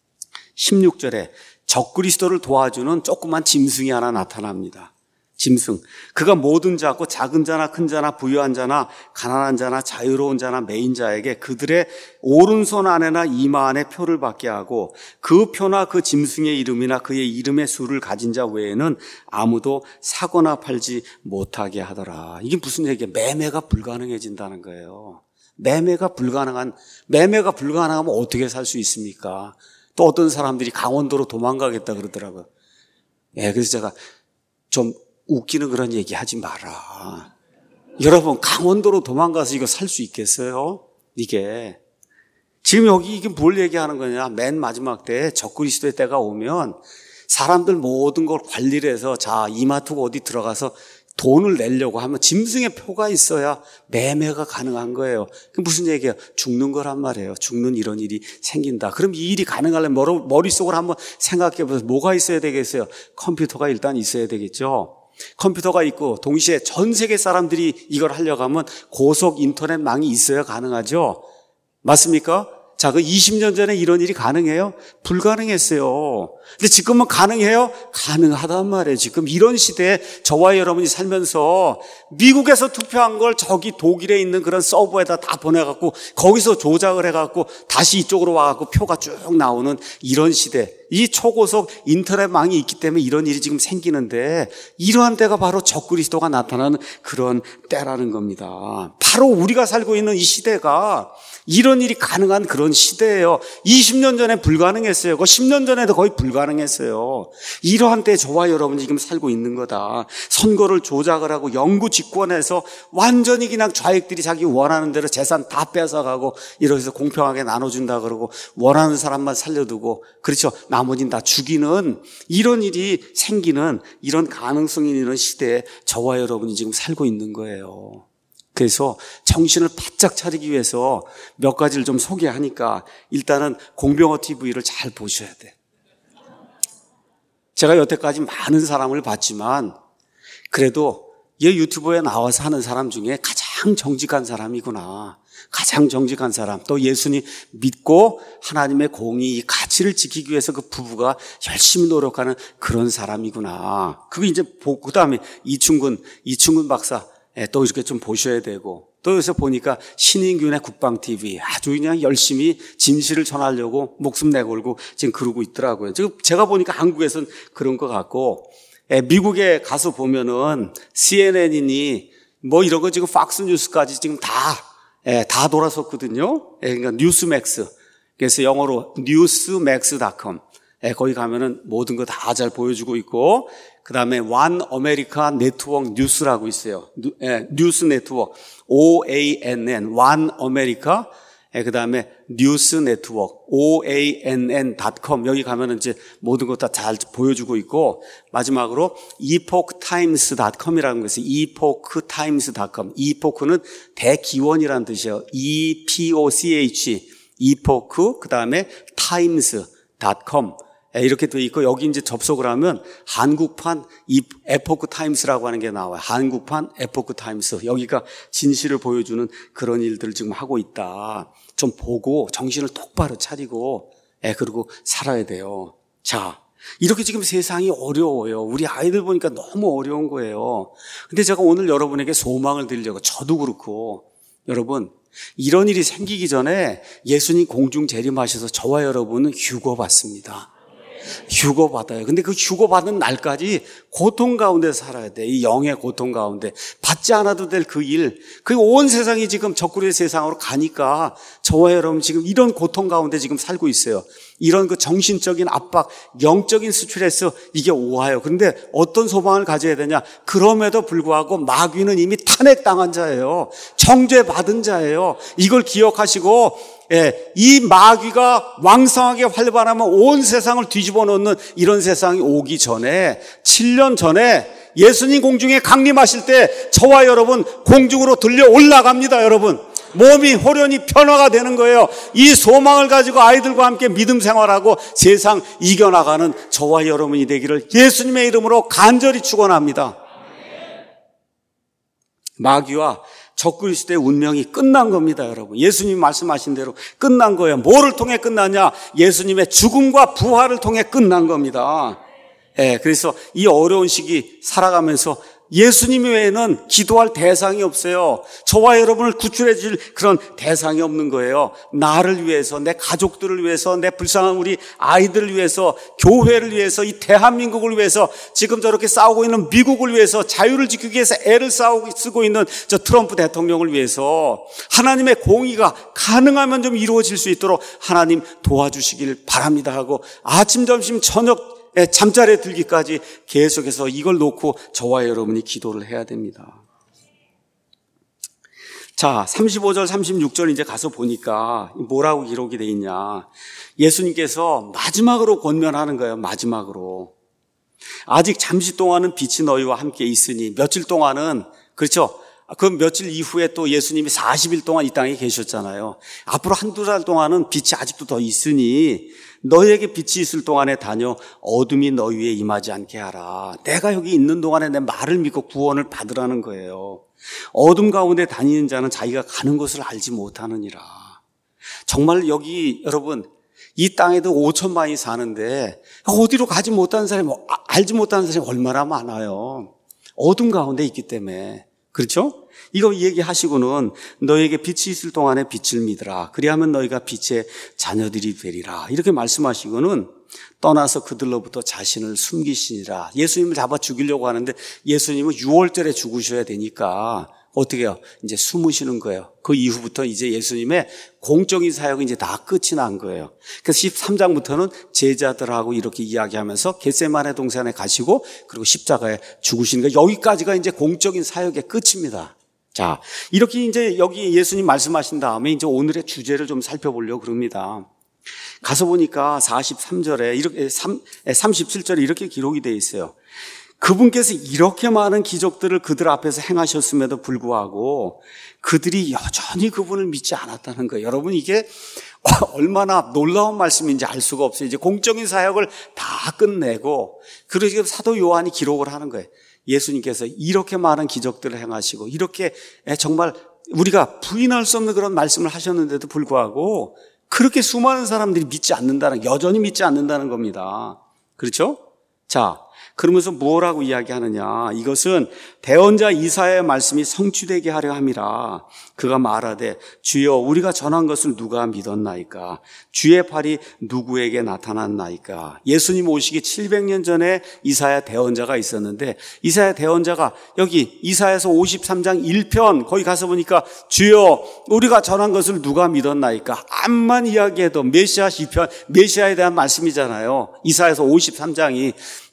십육 절에 적그리스도를 도와주는 조그만 짐승이 하나 나타납니다. 짐승. 그가 모든 자고 작은 자나 큰 자나 부유한 자나 가난한 자나 자유로운 자나 매인 자에게 그들의 오른손 안에나 이마 안에 표를 받게 하고 그 표나 그 짐승의 이름이나 그의 이름의 수를 가진 자 외에는 아무도 사거나 팔지 못하게 하더라. 이게 무슨 얘기예요? 매매가 불가능해진다는 거예요. 매매가 불가능한, 매매가 불가능하면 어떻게 살 수 있습니까? 또 어떤 사람들이 강원도로 도망가겠다 그러더라고요. 예, 그래서 제가 좀 웃기는 그런 얘기 하지 마라. 여러분 강원도로 도망가서 이거 살 수 있겠어요? 이게 지금 여기 이게 뭘 얘기하는 거냐. 맨 마지막 때에 적그리스도의 때가 오면 사람들 모든 걸 관리를 해서 자 이마트고 어디 들어가서 돈을 내려고 하면 짐승의 표가 있어야 매매가 가능한 거예요. 그 무슨 얘기예요? 죽는 거란 말이에요. 죽는 이런 일이 생긴다. 그럼 이 일이 가능하려면 머릿속으로 한번 생각해 보세요. 뭐가 있어야 되겠어요? 컴퓨터가 일단 있어야 되겠죠. 컴퓨터가 있고 동시에 전 세계 사람들이 이걸 하려고 하면 고속 인터넷망이 있어야 가능하죠. 맞습니까? 자, 그 이십 년 전에 이런 일이 가능해요? 불가능했어요. 근데 지금은 가능해요? 가능하단 말이에요. 지금 이런 시대에 저와 여러분이 살면서 미국에서 투표한 걸 저기 독일에 있는 그런 서버에다 다 보내갖고 거기서 조작을 해갖고 다시 이쪽으로 와갖고 표가 쭉 나오는 이런 시대. 이 초고속 인터넷망이 있기 때문에 이런 일이 지금 생기는데 이러한 때가 바로 적그리스도가 나타나는 그런 때라는 겁니다. 바로 우리가 살고 있는 이 시대가 이런 일이 가능한 그런 시대예요. 이십 년 전에 불가능했어요. 그 십 년 전에도 거의 불가능했어요. 이러한 때 저와 여러분이 지금 살고 있는 거다. 선거를 조작을 하고 영구 집권해서 완전히 그냥 좌익들이 자기 원하는 대로 재산 다 뺏어가고 이러면서 공평하게 나눠준다 그러고 원하는 사람만 살려두고 그렇죠. 나머지는 다 죽이는 이런 일이 생기는 이런 가능성이 있는 시대에 저와 여러분이 지금 살고 있는 거예요. 그래서 정신을 바짝 차리기 위해서 몇 가지를 좀 소개하니까 일단은 공병호 티비를 잘 보셔야 돼. 제가 여태까지 많은 사람을 봤지만 그래도 얘 유튜브에 나와서 하는 사람 중에 가장 정직한 사람이구나. 가장 정직한 사람. 또 예수님 믿고 하나님의 공의, 가치를 지키기 위해서 그 부부가 열심히 노력하는 그런 사람이구나. 그거 이제 보고 그다음에 이충근, 이충근 박사 또 이렇게 좀 보셔야 되고 또 여기서 보니까 신인균의 국방티비 아주 그냥 열심히 진실을 전하려고 목숨 내걸고 지금 그러고 있더라고요. 지금 제가 보니까 한국에서는 그런 것 같고 미국에 가서 보면은 씨엔엔이니 뭐 이런 거 지금 팍스뉴스까지 지금 다, 다 돌아섰거든요. 그러니까 뉴스맥스. 그래서 영어로 뉴스맥스 닷컴. 거기 가면은 모든 거 다 잘 보여주고 있고 그 다음에 원 아메리카 네트워크 뉴스라고 있어요. 뉴스 네트워크 오에이엔엔 원 아메리카 그 다음에 뉴스 네트워크, 오안엔 닷컴, 여기 가면은 이제 모든 것 다 잘 보여주고 있고, 마지막으로 이포크 타임스 닷컴이라는 것이 이포크 타임스 닷컴. 이포크는 대기원이라는 뜻이에요. 이 피 오 씨 에이치, 이포크, 그 다음에 타임스 닷컴. 이렇게 되어 있고, 여기 이제 접속을 하면 한국판 에포크 타임스라고 하는 게 나와요. 한국판 에포크 타임스. 여기가 진실을 보여주는 그런 일들을 지금 하고 있다. 좀 보고 정신을 똑바로 차리고, 예, 그리고 살아야 돼요. 자, 이렇게 지금 세상이 어려워요. 우리 아이들 보니까 너무 어려운 거예요. 근데 제가 오늘 여러분에게 소망을 드리려고, 저도 그렇고, 여러분, 이런 일이 생기기 전에 예수님 공중 재림하셔서 저와 여러분은 휴거 받습니다. 휴거 받아요. 근데 그 휴거 받는 날까지 고통 가운데 살아야 돼. 이 영의 고통 가운데 받지 않아도 될 그 일, 그 온 세상이 지금 적그리스도의 세상으로 가니까 저와 여러분 지금 이런 고통 가운데 지금 살고 있어요. 이런 그 정신적인 압박, 영적인 스트레스, 이게 오하요. 그런데 어떤 소망을 가져야 되냐? 그럼에도 불구하고 마귀는 이미 탄핵당한 자예요. 정죄받은 자예요. 이걸 기억하시고, 예, 이 마귀가 왕성하게 활발하면 온 세상을 뒤집어 놓는 이런 세상이 오기 전에, 칠 년 전에 예수님 공중에 강림하실 때 저와 여러분 공중으로 들려 올라갑니다, 여러분. 몸이 호련히 변화가 되는 거예요. 이 소망을 가지고 아이들과 함께 믿음 생활하고 세상 이겨나가는 저와 여러분이 되기를 예수님의 이름으로 간절히 축원합니다. 마귀와 적그리스도의 운명이 끝난 겁니다, 여러분. 예수님이 말씀하신 대로 끝난 거예요. 뭐를 통해 끝나냐? 예수님의 죽음과 부활을 통해 끝난 겁니다. 예, 그래서 이 어려운 시기 살아가면서 예수님 외에는 기도할 대상이 없어요. 저와 여러분을 구출해 줄 그런 대상이 없는 거예요. 나를 위해서, 내 가족들을 위해서, 내 불쌍한 우리 아이들을 위해서, 교회를 위해서, 이 대한민국을 위해서, 지금 저렇게 싸우고 있는 미국을 위해서, 자유를 지키기 위해서 애를 싸우고 쓰고 있는 저 트럼프 대통령을 위해서 하나님의 공의가 가능하면 좀 이루어질 수 있도록 하나님 도와주시길 바랍니다 하고, 아침, 점심, 저녁 잠자리에 들기까지 계속해서 이걸 놓고 저와 여러분이 기도를 해야 됩니다. 자, 삼십오 절, 삼십육 절 이제 가서 보니까 뭐라고 기록이 돼 있냐. 예수님께서 마지막으로 권면하는 거예요. 마지막으로. 아직 잠시 동안은 빛이 너희와 함께 있으니, 며칠 동안은, 그렇죠? 그 며칠 이후에 또 예수님이 사십 일 동안 이 땅에 계셨잖아요. 앞으로 한두 달 동안은 빛이 아직도 더 있으니 너희에게 빛이 있을 동안에 다녀 어둠이 너희 위에 임하지 않게 하라. 내가 여기 있는 동안에 내 말을 믿고 구원을 받으라는 거예요. 어둠 가운데 다니는 자는 자기가 가는 곳을 알지 못하느니라. 정말 여기 여러분 이 땅에도 오천만이 사는데 어디로 가지 못하는 사람이, 알지 못하는 사람이 얼마나 많아요. 어둠 가운데 있기 때문에. 그렇죠? 이거 얘기하시고는 너에게 빛이 있을 동안에 빛을 믿으라. 그리하면 너희가 빛의 자녀들이 되리라. 이렇게 말씀하시고는 떠나서 그들로부터 자신을 숨기시니라. 예수님을 잡아 죽이려고 하는데 예수님은 유월절에 죽으셔야 되니까 어떻게 해요? 이제 숨으시는 거예요. 그 이후부터 이제 예수님의 공적인 사역이 이제 다 끝이 난 거예요. 그래서 십삼 장부터는 제자들하고 이렇게 이야기하면서 겟세마네 동산에 가시고 그리고 십자가에 죽으시는 거예요. 여기까지가 이제 공적인 사역의 끝입니다. 자, 이렇게 이제 여기 예수님 말씀하신 다음에 이제 오늘의 주제를 좀 살펴보려고 그럽니다. 가서 보니까 사십삼 절에 이렇게 삼십칠 절에 이렇게 기록이 되어 있어요. 그분께서 이렇게 많은 기적들을 그들 앞에서 행하셨음에도 불구하고 그들이 여전히 그분을 믿지 않았다는 거예요. 여러분, 이게 얼마나 놀라운 말씀인지 알 수가 없어요. 이제 공적인 사역을 다 끝내고, 그리고 지금 사도 요한이 기록을 하는 거예요. 예수님께서 이렇게 많은 기적들을 행하시고 이렇게 정말 우리가 부인할 수 없는 그런 말씀을 하셨는데도 불구하고 그렇게 수많은 사람들이 믿지 않는다는, 여전히 믿지 않는다는 겁니다. 그렇죠? 자, 그러면서 뭐라고 이야기하느냐. 이것은 대언자 이사야의 말씀이 성취되게 하려 함이라. 그가 말하되 주여 우리가 전한 것을 누가 믿었나이까. 주의 팔이 누구에게 나타났나이까. 예수님 오시기 칠백 년 전에 이사야 대언자가 있었는데 이사야 대언자가 여기 이사야서 오십삼 장 일 편 거기 가서 보니까 주여 우리가 전한 것을 누가 믿었나이까. 암만 이야기해도 메시아 시편, 메시아에 대한 말씀이잖아요. 이사야서 오십삼 장이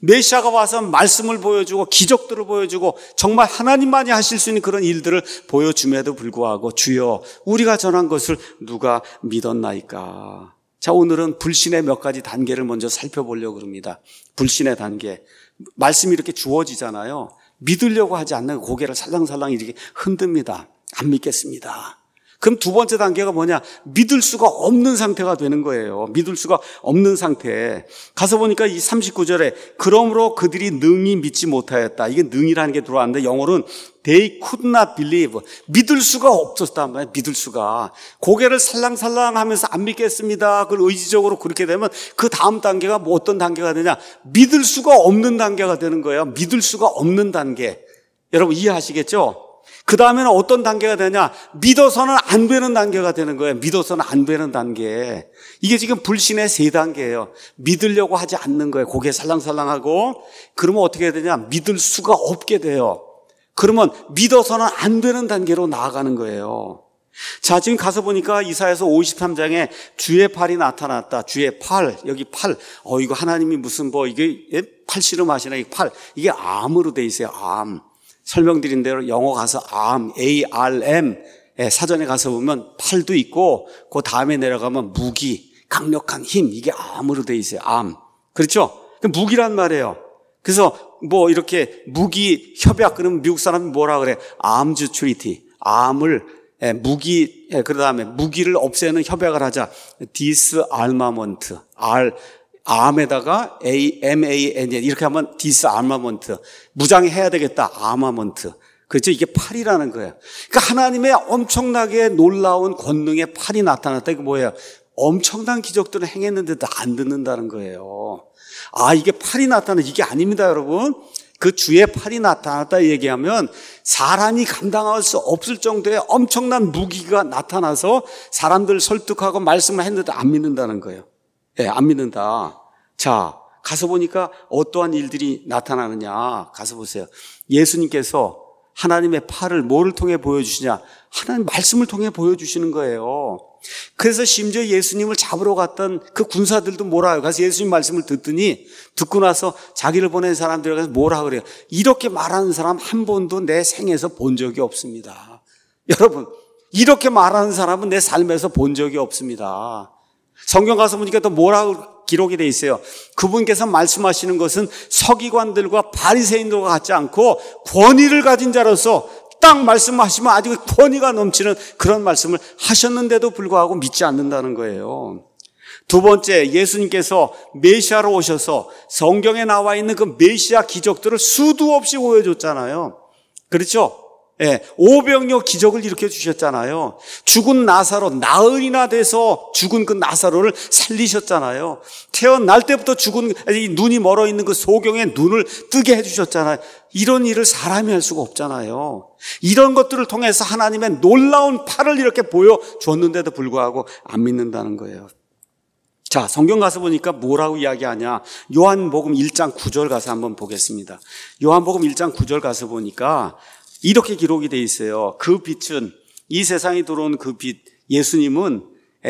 메시아가 와서 말씀을 보여주고 기적들을 보여주고 정말 하나님만이 하실 수 있는 그런 일들을 보여줌에도 불구하고 주여 우리가 전한 것을 누가 믿었나이까. 자, 오늘은 불신의 몇 가지 단계를 먼저 살펴보려고 합니다. 불신의 단계. 말씀이 이렇게 주어지잖아요. 믿으려고 하지 않는 고개를 살랑살랑 이렇게 흔듭니다. 안 믿겠습니다. 그럼 두 번째 단계가 뭐냐? 믿을 수가 없는 상태가 되는 거예요. 믿을 수가 없는 상태. 가서 보니까 이 삼십구 절에 그러므로 그들이 능히 믿지 못하였다. 이게 능이라는 게 들어왔는데 영어로는 they could not believe. 믿을 수가 없었단 말이에요. 믿을 수가. 고개를 살랑살랑 하면서 안 믿겠습니다. 그걸 의지적으로 그렇게 되면 그 다음 단계가 뭐 어떤 단계가 되냐? 믿을 수가 없는 단계가 되는 거예요. 믿을 수가 없는 단계. 여러분 이해하시겠죠? 그 다음에는 어떤 단계가 되냐? 믿어서는 안 되는 단계가 되는 거예요. 믿어서는 안 되는 단계. 이게 지금 불신의 세 단계예요. 믿으려고 하지 않는 거예요. 고개 살랑살랑하고. 그러면 어떻게 되냐? 믿을 수가 없게 돼요. 그러면 믿어서는 안 되는 단계로 나아가는 거예요. 자, 지금 가서 보니까 이사야서 오십삼 장에 주의 팔이 나타났다. 주의 팔, 여기 팔. 어, 이거 하나님이 무슨 뭐 이게 팔 씨름하시나? 이 팔. 이게 암으로 돼 있어요. 암. 설명드린 대로 영어 가서 암, 에이 알 엠 사전에 가서 보면 팔도 있고 그 다음에 내려가면 무기, 강력한 힘, 이게 암으로 돼 있어요. 암. 그렇죠? 무기란 말이에요. 그래서 뭐 이렇게 무기 협약 그러면 미국 사람이 뭐라 그래? 암즈 트리티. 암을 무기 그 다음에 무기를 없애는 협약을 하자. 디스알마먼트. 알 암에다가 A, M A N 이렇게 하면 디스아마먼트. 무장해야 되겠다. 아마먼트. 그렇죠? 이게 팔이라는 거예요. 그러니까 하나님의 엄청나게 놀라운 권능의 팔이 나타났다. 이거 뭐예요? 엄청난 기적들을 행했는데도 안 듣는다는 거예요. 아, 이게 팔이 나타나. 이게 아닙니다, 여러분. 그 주의 팔이 나타났다 얘기하면 사람이 감당할 수 없을 정도의 엄청난 무기가 나타나서 사람들 설득하고 말씀을 했는데 안 믿는다는 거예요. 예, 안 믿는다. 자, 가서 보니까 어떠한 일들이 나타나느냐. 가서 보세요. 예수님께서 하나님의 팔을 뭐를 통해 보여주시냐. 하나님 말씀을 통해 보여주시는 거예요. 그래서 심지어 예수님을 잡으러 갔던 그 군사들도 뭐라 해요. 가서 예수님 말씀을 듣더니 듣고 나서 자기를 보낸 사람들에게 뭐라 그래요. 이렇게 말하는 사람 한 번도 내 생에서 본 적이 없습니다. 여러분, 이렇게 말하는 사람은 내 삶에서 본 적이 없습니다. 성경 가서 보니까 또 뭐라고 기록이 돼 있어요. 그분께서 말씀하시는 것은 서기관들과 바리새인들과 같지 않고 권위를 가진 자로서 딱 말씀하시면 아주 권위가 넘치는 그런 말씀을 하셨는데도 불구하고 믿지 않는다는 거예요. 두 번째, 예수님께서 메시아로 오셔서 성경에 나와 있는 그 메시아 기적들을 수도 없이 보여줬잖아요. 그렇죠? 예, 오병이어 기적을 일으켜 주셨잖아요. 죽은 나사로 나흘이나 돼서 죽은 그 나사로를 살리셨잖아요. 태어날 때부터 죽은 눈이 멀어 있는 그 소경의 눈을 뜨게 해주셨잖아요. 이런 일을 사람이 할 수가 없잖아요. 이런 것들을 통해서 하나님의 놀라운 팔을 이렇게 보여줬는데도 불구하고 안 믿는다는 거예요. 자, 성경 가서 보니까 뭐라고 이야기하냐. 요한복음 일 장 구 절 가서 한번 보겠습니다. 요한복음 일 장 구 절 가서 보니까 이렇게 기록이 돼 있어요. 그 빛은, 이 세상에 들어온 그 빛, 예수님은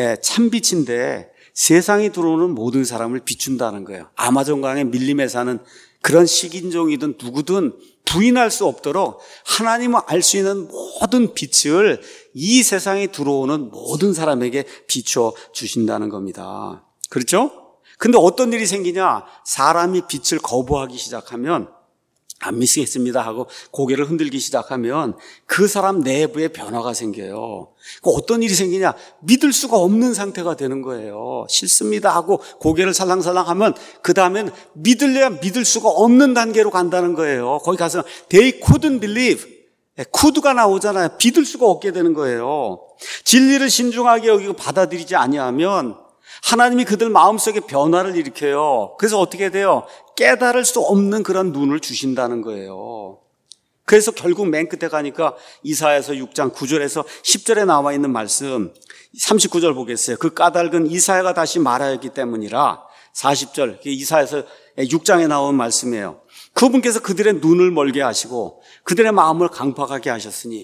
참빛인데 세상에 들어오는 모든 사람을 비춘다는 거예요. 아마존강에 밀림에 사는 그런 식인종이든 누구든 부인할 수 없도록 하나님을 알 수 있는 모든 빛을 이 세상에 들어오는 모든 사람에게 비춰 주신다는 겁니다. 그렇죠? 근데 어떤 일이 생기냐? 사람이 빛을 거부하기 시작하면 안 믿겠습니다 하고 고개를 흔들기 시작하면 그 사람 내부에 변화가 생겨요. 어떤 일이 생기냐? 믿을 수가 없는 상태가 되는 거예요. 싫습니다 하고 고개를 살랑살랑 하면 그 다음엔 믿을래야 믿을 수가 없는 단계로 간다는 거예요. 거기 가서 they couldn't believe. could가 나오잖아요. 믿을 수가 없게 되는 거예요. 진리를 신중하게 여기고 받아들이지 아니하면 하나님이 그들 마음속에 변화를 일으켜요. 그래서 어떻게 돼요? 깨달을 수 없는 그런 눈을 주신다는 거예요. 그래서 결국 맨 끝에 가니까 이사야서 육 장 구 절에서 십 절에 나와 있는 말씀 삼십구 절 보겠어요. 그 까닭은 이사야가 다시 말하였기 때문이라. 사십 절 이사야서 육 장에 나온 말씀이에요. 그분께서 그들의 눈을 멀게 하시고 그들의 마음을 강팍하게 하셨으니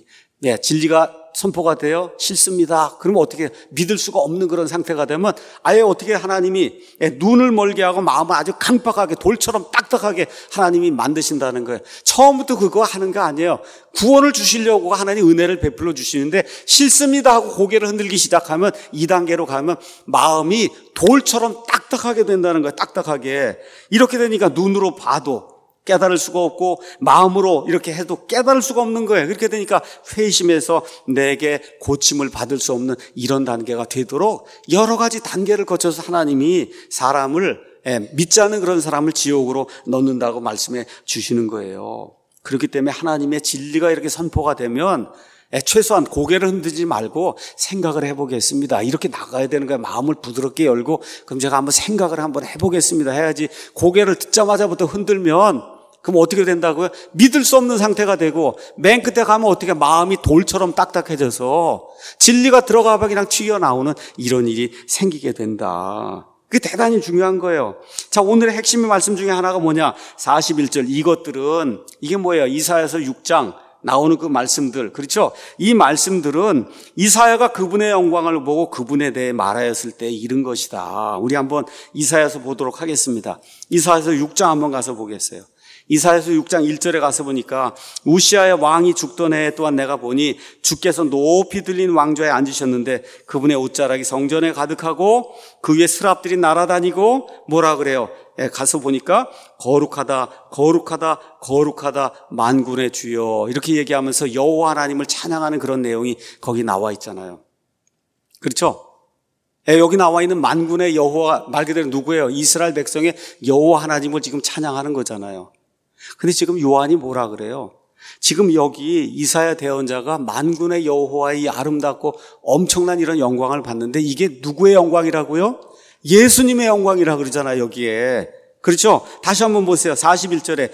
예, 진리가 선포가 되어 싫습니다. 그러면 어떻게 믿을 수가 없는 그런 상태가 되면 아예 어떻게 하나님이 눈을 멀게 하고 마음을 아주 강팍하게 돌처럼 딱딱하게 하나님이 만드신다는 거예요. 처음부터 그거 하는 거 아니에요. 구원을 주시려고 하나님 은혜를 베풀어 주시는데 싫습니다 하고 고개를 흔들기 시작하면 이 단계로 가면 마음이 돌처럼 딱딱하게 된다는 거예요. 딱딱하게. 이렇게 되니까 눈으로 봐도 깨달을 수가 없고 마음으로 이렇게 해도 깨달을 수가 없는 거예요. 그렇게 되니까 회심해서 내게 고침을 받을 수 없는 이런 단계가 되도록 여러 가지 단계를 거쳐서 하나님이 사람을 믿지 않는 그런 사람을 지옥으로 넣는다고 말씀해 주시는 거예요. 그렇기 때문에 하나님의 진리가 이렇게 선포가 되면 최소한 고개를 흔들지 말고 생각을 해보겠습니다. 이렇게 나가야 되는 거예요. 마음을 부드럽게 열고 그럼 제가 한번 생각을 한번 해보겠습니다 해야지. 고개를 듣자마자부터 흔들면 그럼 어떻게 된다고요? 믿을 수 없는 상태가 되고 맨 끝에 가면 어떻게 마음이 돌처럼 딱딱해져서 진리가 들어가봐 그냥 튀어나오는 이런 일이 생기게 된다. 그게 대단히 중요한 거예요. 자, 오늘의 핵심의 말씀 중에 하나가 뭐냐? 사십일 절 이것들은 이게 뭐예요? 이사야서 육 장 나오는 그 말씀들, 그렇죠? 이 말씀들은 이사야가 그분의 영광을 보고 그분에 대해 말하였을 때 이른 것이다. 우리 한번 이사야서 보도록 하겠습니다. 이사야서 육 장 한번 가서 보겠어요. 이사야서 육 장 일 절에 가서 보니까 우시아의 왕이 죽던 해에 또한 내가 보니 주께서 높이 들린 왕좌에 앉으셨는데 그분의 옷자락이 성전에 가득하고 그 위에 스랍들이 날아다니고 뭐라 그래요? 예, 가서 보니까 거룩하다 거룩하다 거룩하다 만군의 주여 이렇게 얘기하면서 여호와 하나님을 찬양하는 그런 내용이 거기 나와 있잖아요. 그렇죠? 예, 여기 나와 있는 만군의 여호와 말 그대로 누구예요? 이스라엘 백성의 여호와 하나님을 지금 찬양하는 거잖아요. 근데 지금 요한이 뭐라 그래요? 지금 여기 이사야 대언자가 만군의 여호와의 아름답고 엄청난 이런 영광을 봤는데 이게 누구의 영광이라고요? 예수님의 영광이라고 그러잖아요, 여기에. 그렇죠? 다시 한번 보세요. 사십일 절에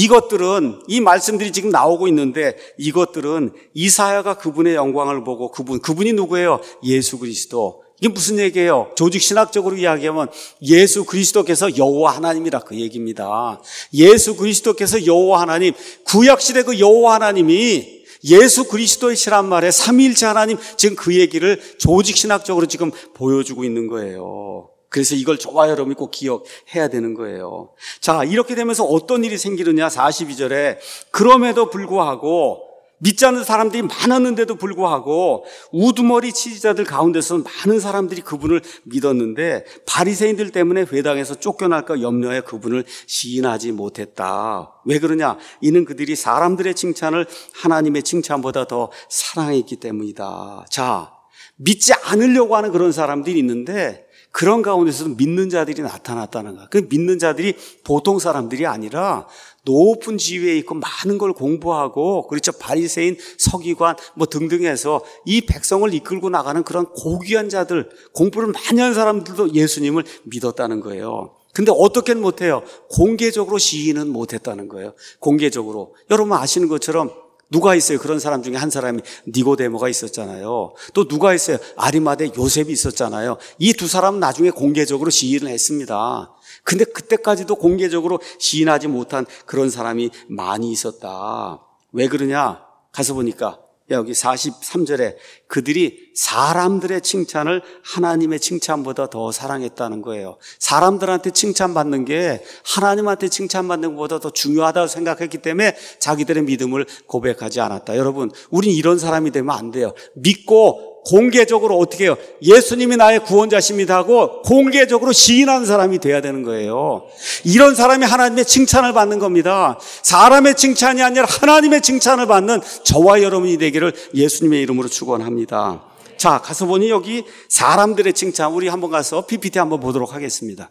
이것들은 이 말씀들이 지금 나오고 있는데 이것들은 이사야가 그분의 영광을 보고 그분, 그분이 누구예요? 예수 그리스도. 이게 무슨 얘기예요? 조직 신학적으로 이야기하면 예수 그리스도께서 여호와 하나님이라 그 얘기입니다. 예수 그리스도께서 여호와 하나님, 구약시대 그 여호와 하나님이 예수 그리스도이시란 말에 삼위일체 하나님, 지금 그 얘기를 조직 신학적으로 지금 보여주고 있는 거예요. 그래서 이걸 저와 여러분이 꼭 기억해야 되는 거예요. 자, 이렇게 되면서 어떤 일이 생기느냐? 사십이 절에 그럼에도 불구하고 믿지 않는 사람들이 많았는데도 불구하고 우두머리 치지자들 가운데서 많은 사람들이 그분을 믿었는데 바리새인들 때문에 회당에서 쫓겨날까 염려해 그분을 시인하지 못했다. 왜 그러냐? 이는 그들이 사람들의 칭찬을 하나님의 칭찬보다 더 사랑했기 때문이다. 자, 믿지 않으려고 하는 그런 사람들이 있는데 그런 가운데서도 믿는 자들이 나타났다는 거야. 그 믿는 자들이 보통 사람들이 아니라 높은 지위에 있고 많은 걸 공부하고, 그렇죠, 바리새인, 서기관 뭐 등등 해서 이 백성을 이끌고 나가는 그런 고귀한 자들, 공부를 많이 한 사람들도 예수님을 믿었다는 거예요. 근데 어떻게는 못해요? 공개적으로 시인은 못했다는 거예요. 공개적으로. 여러분 아시는 것처럼 누가 있어요? 그런 사람 중에 한 사람이 니고데모가 있었잖아요. 또 누가 있어요? 아리마대 요셉이 있었잖아요. 이 두 사람은 나중에 공개적으로 시인을 했습니다. 근데 그때까지도 공개적으로 시인하지 못한 그런 사람이 많이 있었다. 왜 그러냐? 가서 보니까 여기 사십삼 절에 그들이 사람들의 칭찬을 하나님의 칭찬보다 더 사랑했다는 거예요. 사람들한테 칭찬받는 게 하나님한테 칭찬받는 것보다 더 중요하다고 생각했기 때문에 자기들의 믿음을 고백하지 않았다. 여러분, 우린 이런 사람이 되면 안 돼요. 믿고 공개적으로 어떻게 해요? 예수님이 나의 구원자십니다 하고 공개적으로 시인하는 사람이 돼야 되는 거예요. 이런 사람이 하나님의 칭찬을 받는 겁니다. 사람의 칭찬이 아니라 하나님의 칭찬을 받는 저와 여러분이 되기를 예수님의 이름으로 축원합니다. 자, 가서 보니 여기 사람들의 칭찬, 우리 한번 가서 피피티 한번 보도록 하겠습니다.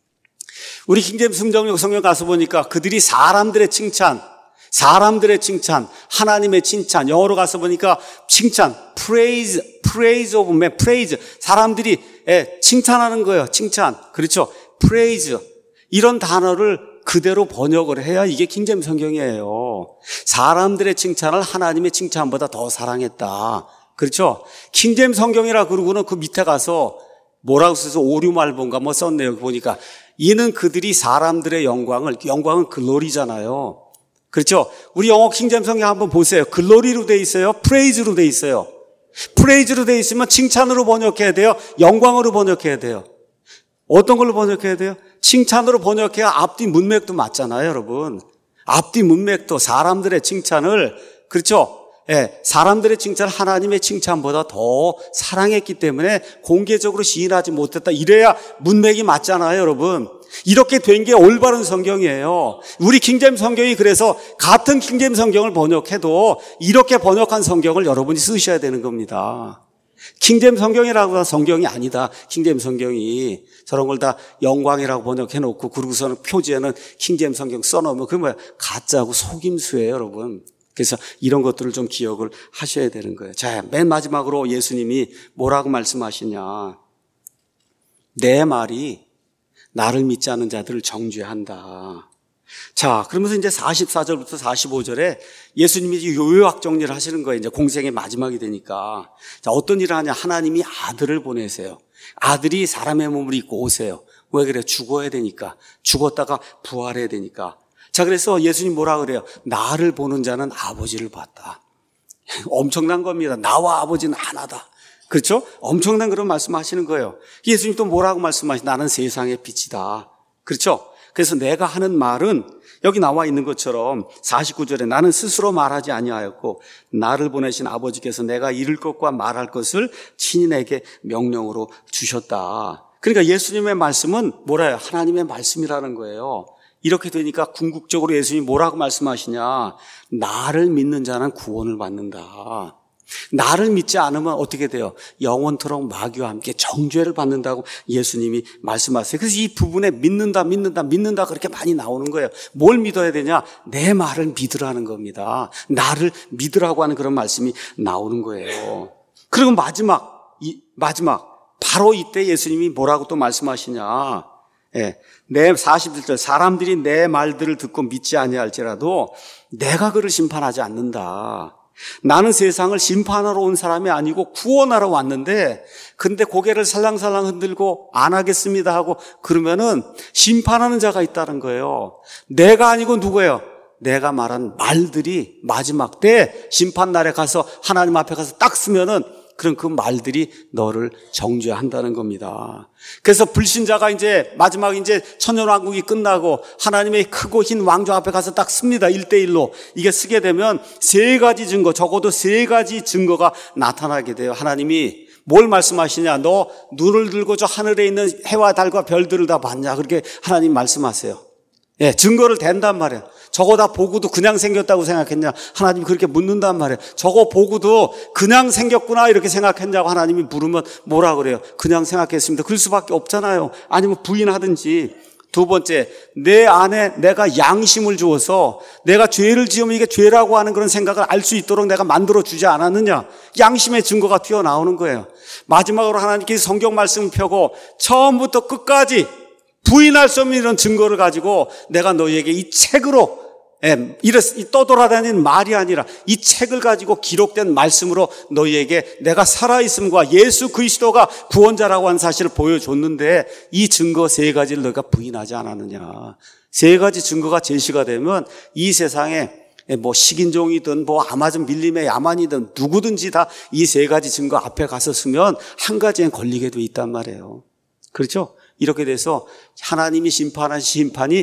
우리 킹제임스 성경 성경 가서 보니까 그들이 사람들의 칭찬, 사람들의 칭찬, 하나님의 칭찬, 영어로 가서 보니까 칭찬, praise, praise of man, praise. 사람들이 예, 칭찬하는 거예요. 칭찬. 그렇죠. praise. 이런 단어를 그대로 번역을 해야 이게 킹제임스 성경이에요. 사람들의 칭찬을 하나님의 칭찬보다 더 사랑했다. 그렇죠. 킹제임스 성경이라 그러고는 그 밑에 가서 뭐라고 써서 오류말본가 뭐 썼네요. 보니까 이는 그들이 사람들의 영광을, 영광은 글로리잖아요. 그렇죠? 우리 영어 킹제임스 성경 한번 보세요. 글로리로 돼 있어요? 프레이즈로 돼 있어요? 프레이즈로 돼 있으면 칭찬으로 번역해야 돼요? 영광으로 번역해야 돼요? 어떤 걸로 번역해야 돼요? 칭찬으로 번역해야 앞뒤 문맥도 맞잖아요, 여러분. 앞뒤 문맥도 사람들의 칭찬을, 그렇죠? 예, 사람들의 칭찬, 하나님의 칭찬보다 더 사랑했기 때문에 공개적으로 시인하지 못했다. 이래야 문맥이 맞잖아요, 여러분. 이렇게 된 게 올바른 성경이에요. 우리 킹제임스 성경이 그래서 같은 킹제임스 성경을 번역해도 이렇게 번역한 성경을 여러분이 쓰셔야 되는 겁니다. 킹제임스 성경이라고 해서 성경이 아니다. 킹제임스 성경이 저런 걸 다 영광이라고 번역해놓고 그러고서는 표지에는 킹제임스 성경 써놓으면 그게 뭐야? 가짜고 속임수예요, 여러분. 그래서 이런 것들을 좀 기억을 하셔야 되는 거예요. 자, 맨 마지막으로 예수님이 뭐라고 말씀하시냐. 내 말이 나를 믿지 않는 자들을 정죄한다. 자, 그러면서 이제 사십사 절부터 사십오 절에 예수님이 요약 정리를 하시는 거예요. 이제 공생의 마지막이 되니까. 자, 어떤 일을 하냐. 하나님이 아들을 보내세요. 아들이 사람의 몸을 입고 오세요. 왜 그래요? 죽어야 되니까. 죽었다가 부활해야 되니까. 자, 그래서 예수님 뭐라 그래요? 나를 보는 자는 아버지를 봤다. 엄청난 겁니다. 나와 아버지는 하나다. 그렇죠? 엄청난 그런 말씀하시는 거예요. 예수님 또 뭐라고 말씀하시? 나는 세상의 빛이다. 그렇죠? 그래서 내가 하는 말은 여기 나와 있는 것처럼 사십구 절에 나는 스스로 말하지 아니하였고 나를 보내신 아버지께서 내가 이룰 것과 말할 것을 친히 내게 명령으로 주셨다. 그러니까 예수님의 말씀은 뭐래요? 하나님의 말씀이라는 거예요. 이렇게 되니까 궁극적으로 예수님이 뭐라고 말씀하시냐. 나를 믿는 자는 구원을 받는다. 나를 믿지 않으면 어떻게 돼요? 영원토록 마귀와 함께 정죄를 받는다고 예수님이 말씀하세요. 그래서 이 부분에 믿는다 믿는다 믿는다 그렇게 많이 나오는 거예요. 뭘 믿어야 되냐? 내 말을 믿으라는 겁니다. 나를 믿으라고 하는 그런 말씀이 나오는 거예요. 그리고 마지막 이 마지막 바로 이때 예수님이 뭐라고 또 말씀하시냐. 예, 내 사십일 절 사람들이 내 말들을 듣고 믿지 아니할지라도 내가 그를 심판하지 않는다. 나는 세상을 심판하러 온 사람이 아니고 구원하러 왔는데 근데 고개를 살랑살랑 흔들고 안 하겠습니다 하고 그러면은 심판하는 자가 있다는 거예요. 내가 아니고 누구예요? 내가 말한 말들이 마지막 때 심판날에 가서 하나님 앞에 가서 딱 쓰면은 그럼 그 말들이 너를 정죄한다는 겁니다. 그래서 불신자가 이제 마지막 이제 천년왕국이 끝나고 하나님의 크고 흰 왕좌 앞에 가서 딱 씁니다. 일대일로. 이게 쓰게 되면 세 가지 증거, 적어도 세 가지 증거가 나타나게 돼요. 하나님이 뭘 말씀하시냐. 너 눈을 들고 저 하늘에 있는 해와 달과 별들을 다 봤냐. 그렇게 하나님 말씀하세요. 예, 증거를 댄단 말이에요. 저거 다 보고도 그냥 생겼다고 생각했냐? 하나님이 그렇게 묻는단 말이에요. 저거 보고도 그냥 생겼구나 이렇게 생각했냐고 하나님이 물으면 뭐라 그래요? 그냥 생각했습니다. 그럴 수밖에 없잖아요. 아니면 부인하든지. 두 번째, 내 안에 내가 양심을 주어서 내가 죄를 지으면 이게 죄라고 하는 그런 생각을 알 수 있도록 내가 만들어 주지 않았느냐? 양심의 증거가 튀어나오는 거예요. 마지막으로 하나님께서 성경 말씀을 펴고 처음부터 끝까지 부인할 수 없는 이런 증거를 가지고 내가 너희에게 이 책으로 예, 이 떠돌아다니는 말이 아니라 이 책을 가지고 기록된 말씀으로 너희에게 내가 살아있음과 예수 그리스도가 구원자라고 하는 사실을 보여줬는데 이 증거 세 가지를 너희가 부인하지 않았느냐. 세 가지 증거가 제시가 되면 이 세상에 뭐 식인종이든 뭐 아마존 밀림의 야만이든 누구든지 다 이 세 가지 증거 앞에 가서 서면 한 가지엔 걸리게 돼 있단 말이에요. 그렇죠? 이렇게 돼서 하나님이 심판한 심판이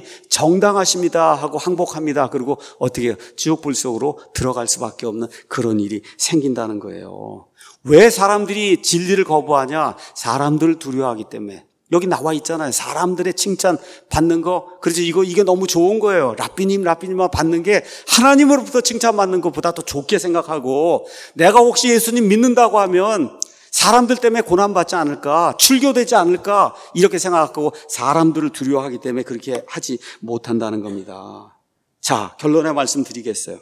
정당하십니다 하고 항복합니다. 그리고 어떻게 해요? 지옥 불 속으로 들어갈 수밖에 없는 그런 일이 생긴다는 거예요. 왜 사람들이 진리를 거부하냐? 사람들을 두려워하기 때문에. 여기 나와 있잖아요. 사람들의 칭찬 받는 거. 그래서 이거, 이게 너무 좋은 거예요. 라삐님, 라삐님만 받는 게 하나님으로부터 칭찬받는 것보다 더 좋게 생각하고 내가 혹시 예수님 믿는다고 하면 사람들 때문에 고난받지 않을까, 출교되지 않을까 이렇게 생각하고 사람들을 두려워하기 때문에 그렇게 하지 못한다는 겁니다. 자, 결론의 말씀 드리겠어요.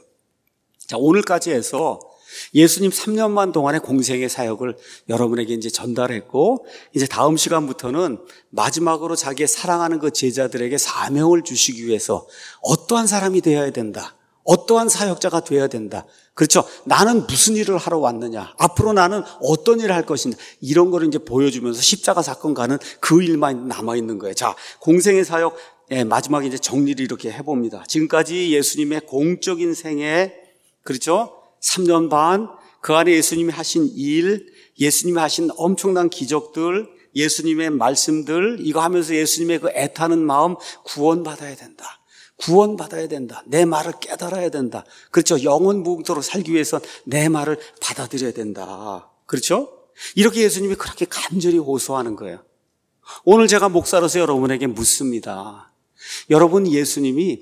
자, 오늘까지 해서 예수님 삼 년만 동안의 공생의 사역을 여러분에게 이제 전달했고 이제 다음 시간부터는 마지막으로 자기의 사랑하는 그 제자들에게 사명을 주시기 위해서 어떠한 사람이 되어야 된다. 어떠한 사역자가 되어야 된다. 그렇죠? 나는 무슨 일을 하러 왔느냐? 앞으로 나는 어떤 일을 할 것인가? 이런 거를 이제 보여주면서 십자가 사건 가는 그 일만 남아있는 거예요. 자, 공생의 사역 예, 마지막에 이제 정리를 이렇게 해봅니다. 지금까지 예수님의 공적인 생애, 그렇죠? 삼 년 반, 그 안에 예수님이 하신 일, 예수님이 하신 엄청난 기적들, 예수님의 말씀들, 이거 하면서 예수님의 그 애타는 마음, 구원받아야 된다. 구원받아야 된다. 내 말을 깨달아야 된다. 그렇죠? 영원 무궁토록 살기 위해선 내 말을 받아들여야 된다. 그렇죠? 이렇게 예수님이 그렇게 간절히 호소하는 거예요. 오늘 제가 목사로서 여러분에게 묻습니다. 여러분, 예수님이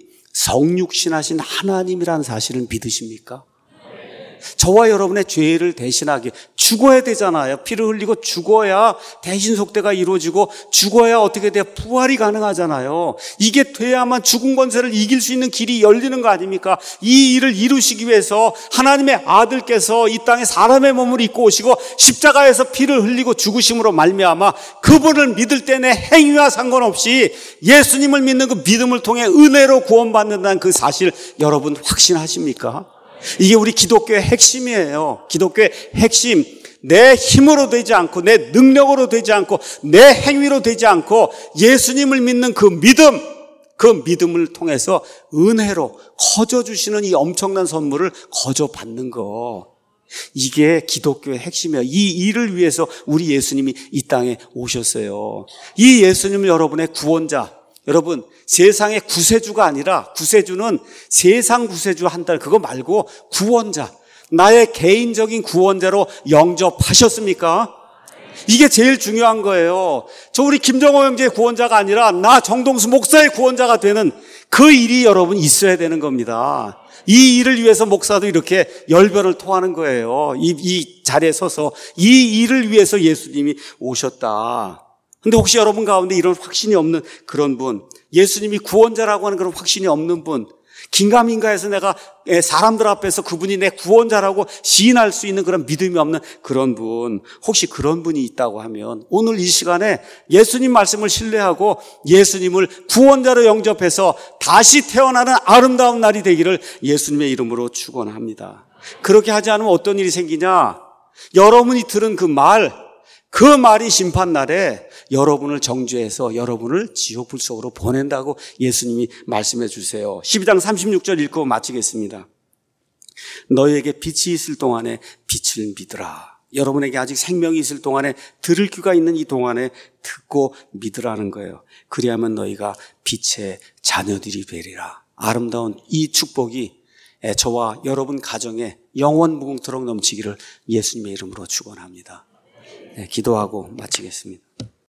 성육신하신 하나님이라는 사실을 믿으십니까? 저와 여러분의 죄를 대신하게 죽어야 되잖아요. 피를 흘리고 죽어야 대신 속죄가 이루어지고 죽어야 어떻게 돼요? 부활이 가능하잖아요. 이게 돼야만 죽은 권세를 이길 수 있는 길이 열리는 거 아닙니까? 이 일을 이루시기 위해서 하나님의 아들께서 이 땅에 사람의 몸을 입고 오시고 십자가에서 피를 흘리고 죽으심으로 말미암아 그분을 믿을 때 내 행위와 상관없이 예수님을 믿는 그 믿음을 통해 은혜로 구원받는다는 그 사실 여러분 확신하십니까? 이게 우리 기독교의 핵심이에요. 기독교의 핵심. 내 힘으로 되지 않고 내 능력으로 되지 않고 내 행위로 되지 않고 예수님을 믿는 그 믿음, 그 믿음을 통해서 은혜로 거저 주시는 이 엄청난 선물을 거저 받는 거. 이게 기독교의 핵심이에요. 이 일을 위해서 우리 예수님이 이 땅에 오셨어요. 이 예수님을 여러분의 구원자, 여러분 세상의 구세주가 아니라, 구세주는 세상 구세주 한 달 그거 말고 구원자, 나의 개인적인 구원자로 영접하셨습니까? 이게 제일 중요한 거예요. 저 우리 김정호 형제의 구원자가 아니라 나 정동수 목사의 구원자가 되는 그 일이 여러분 있어야 되는 겁니다. 이 일을 위해서 목사도 이렇게 열변을 토하는 거예요. 이, 이 자리에 서서 이 일을 위해서 예수님이 오셨다. 근데 혹시 여러분 가운데 이런 확신이 없는 그런 분, 예수님이 구원자라고 하는 그런 확신이 없는 분, 긴가민가해서 내가 사람들 앞에서 그분이 내 구원자라고 시인할 수 있는 그런 믿음이 없는 그런 분, 혹시 그런 분이 있다고 하면 오늘 이 시간에 예수님 말씀을 신뢰하고 예수님을 구원자로 영접해서 다시 태어나는 아름다운 날이 되기를 예수님의 이름으로 축원합니다. 그렇게 하지 않으면 어떤 일이 생기냐? 여러분이 들은 그 말, 그 말이 심판날에 여러분을 정죄해서 여러분을 지옥 불 속으로 보낸다고 예수님이 말씀해 주세요. 십이 장 삼십육 절 읽고 마치겠습니다. 너희에게 빛이 있을 동안에 빛을 믿으라. 여러분에게 아직 생명이 있을 동안에, 들을 귀가 있는 이 동안에 듣고 믿으라는 거예요. 그리하면 너희가 빛의 자녀들이 되리라. 아름다운 이 축복이 저와 여러분 가정에 영원 무궁토록 넘치기를 예수님의 이름으로 축원합니다. 네, 기도하고 마치겠습니다.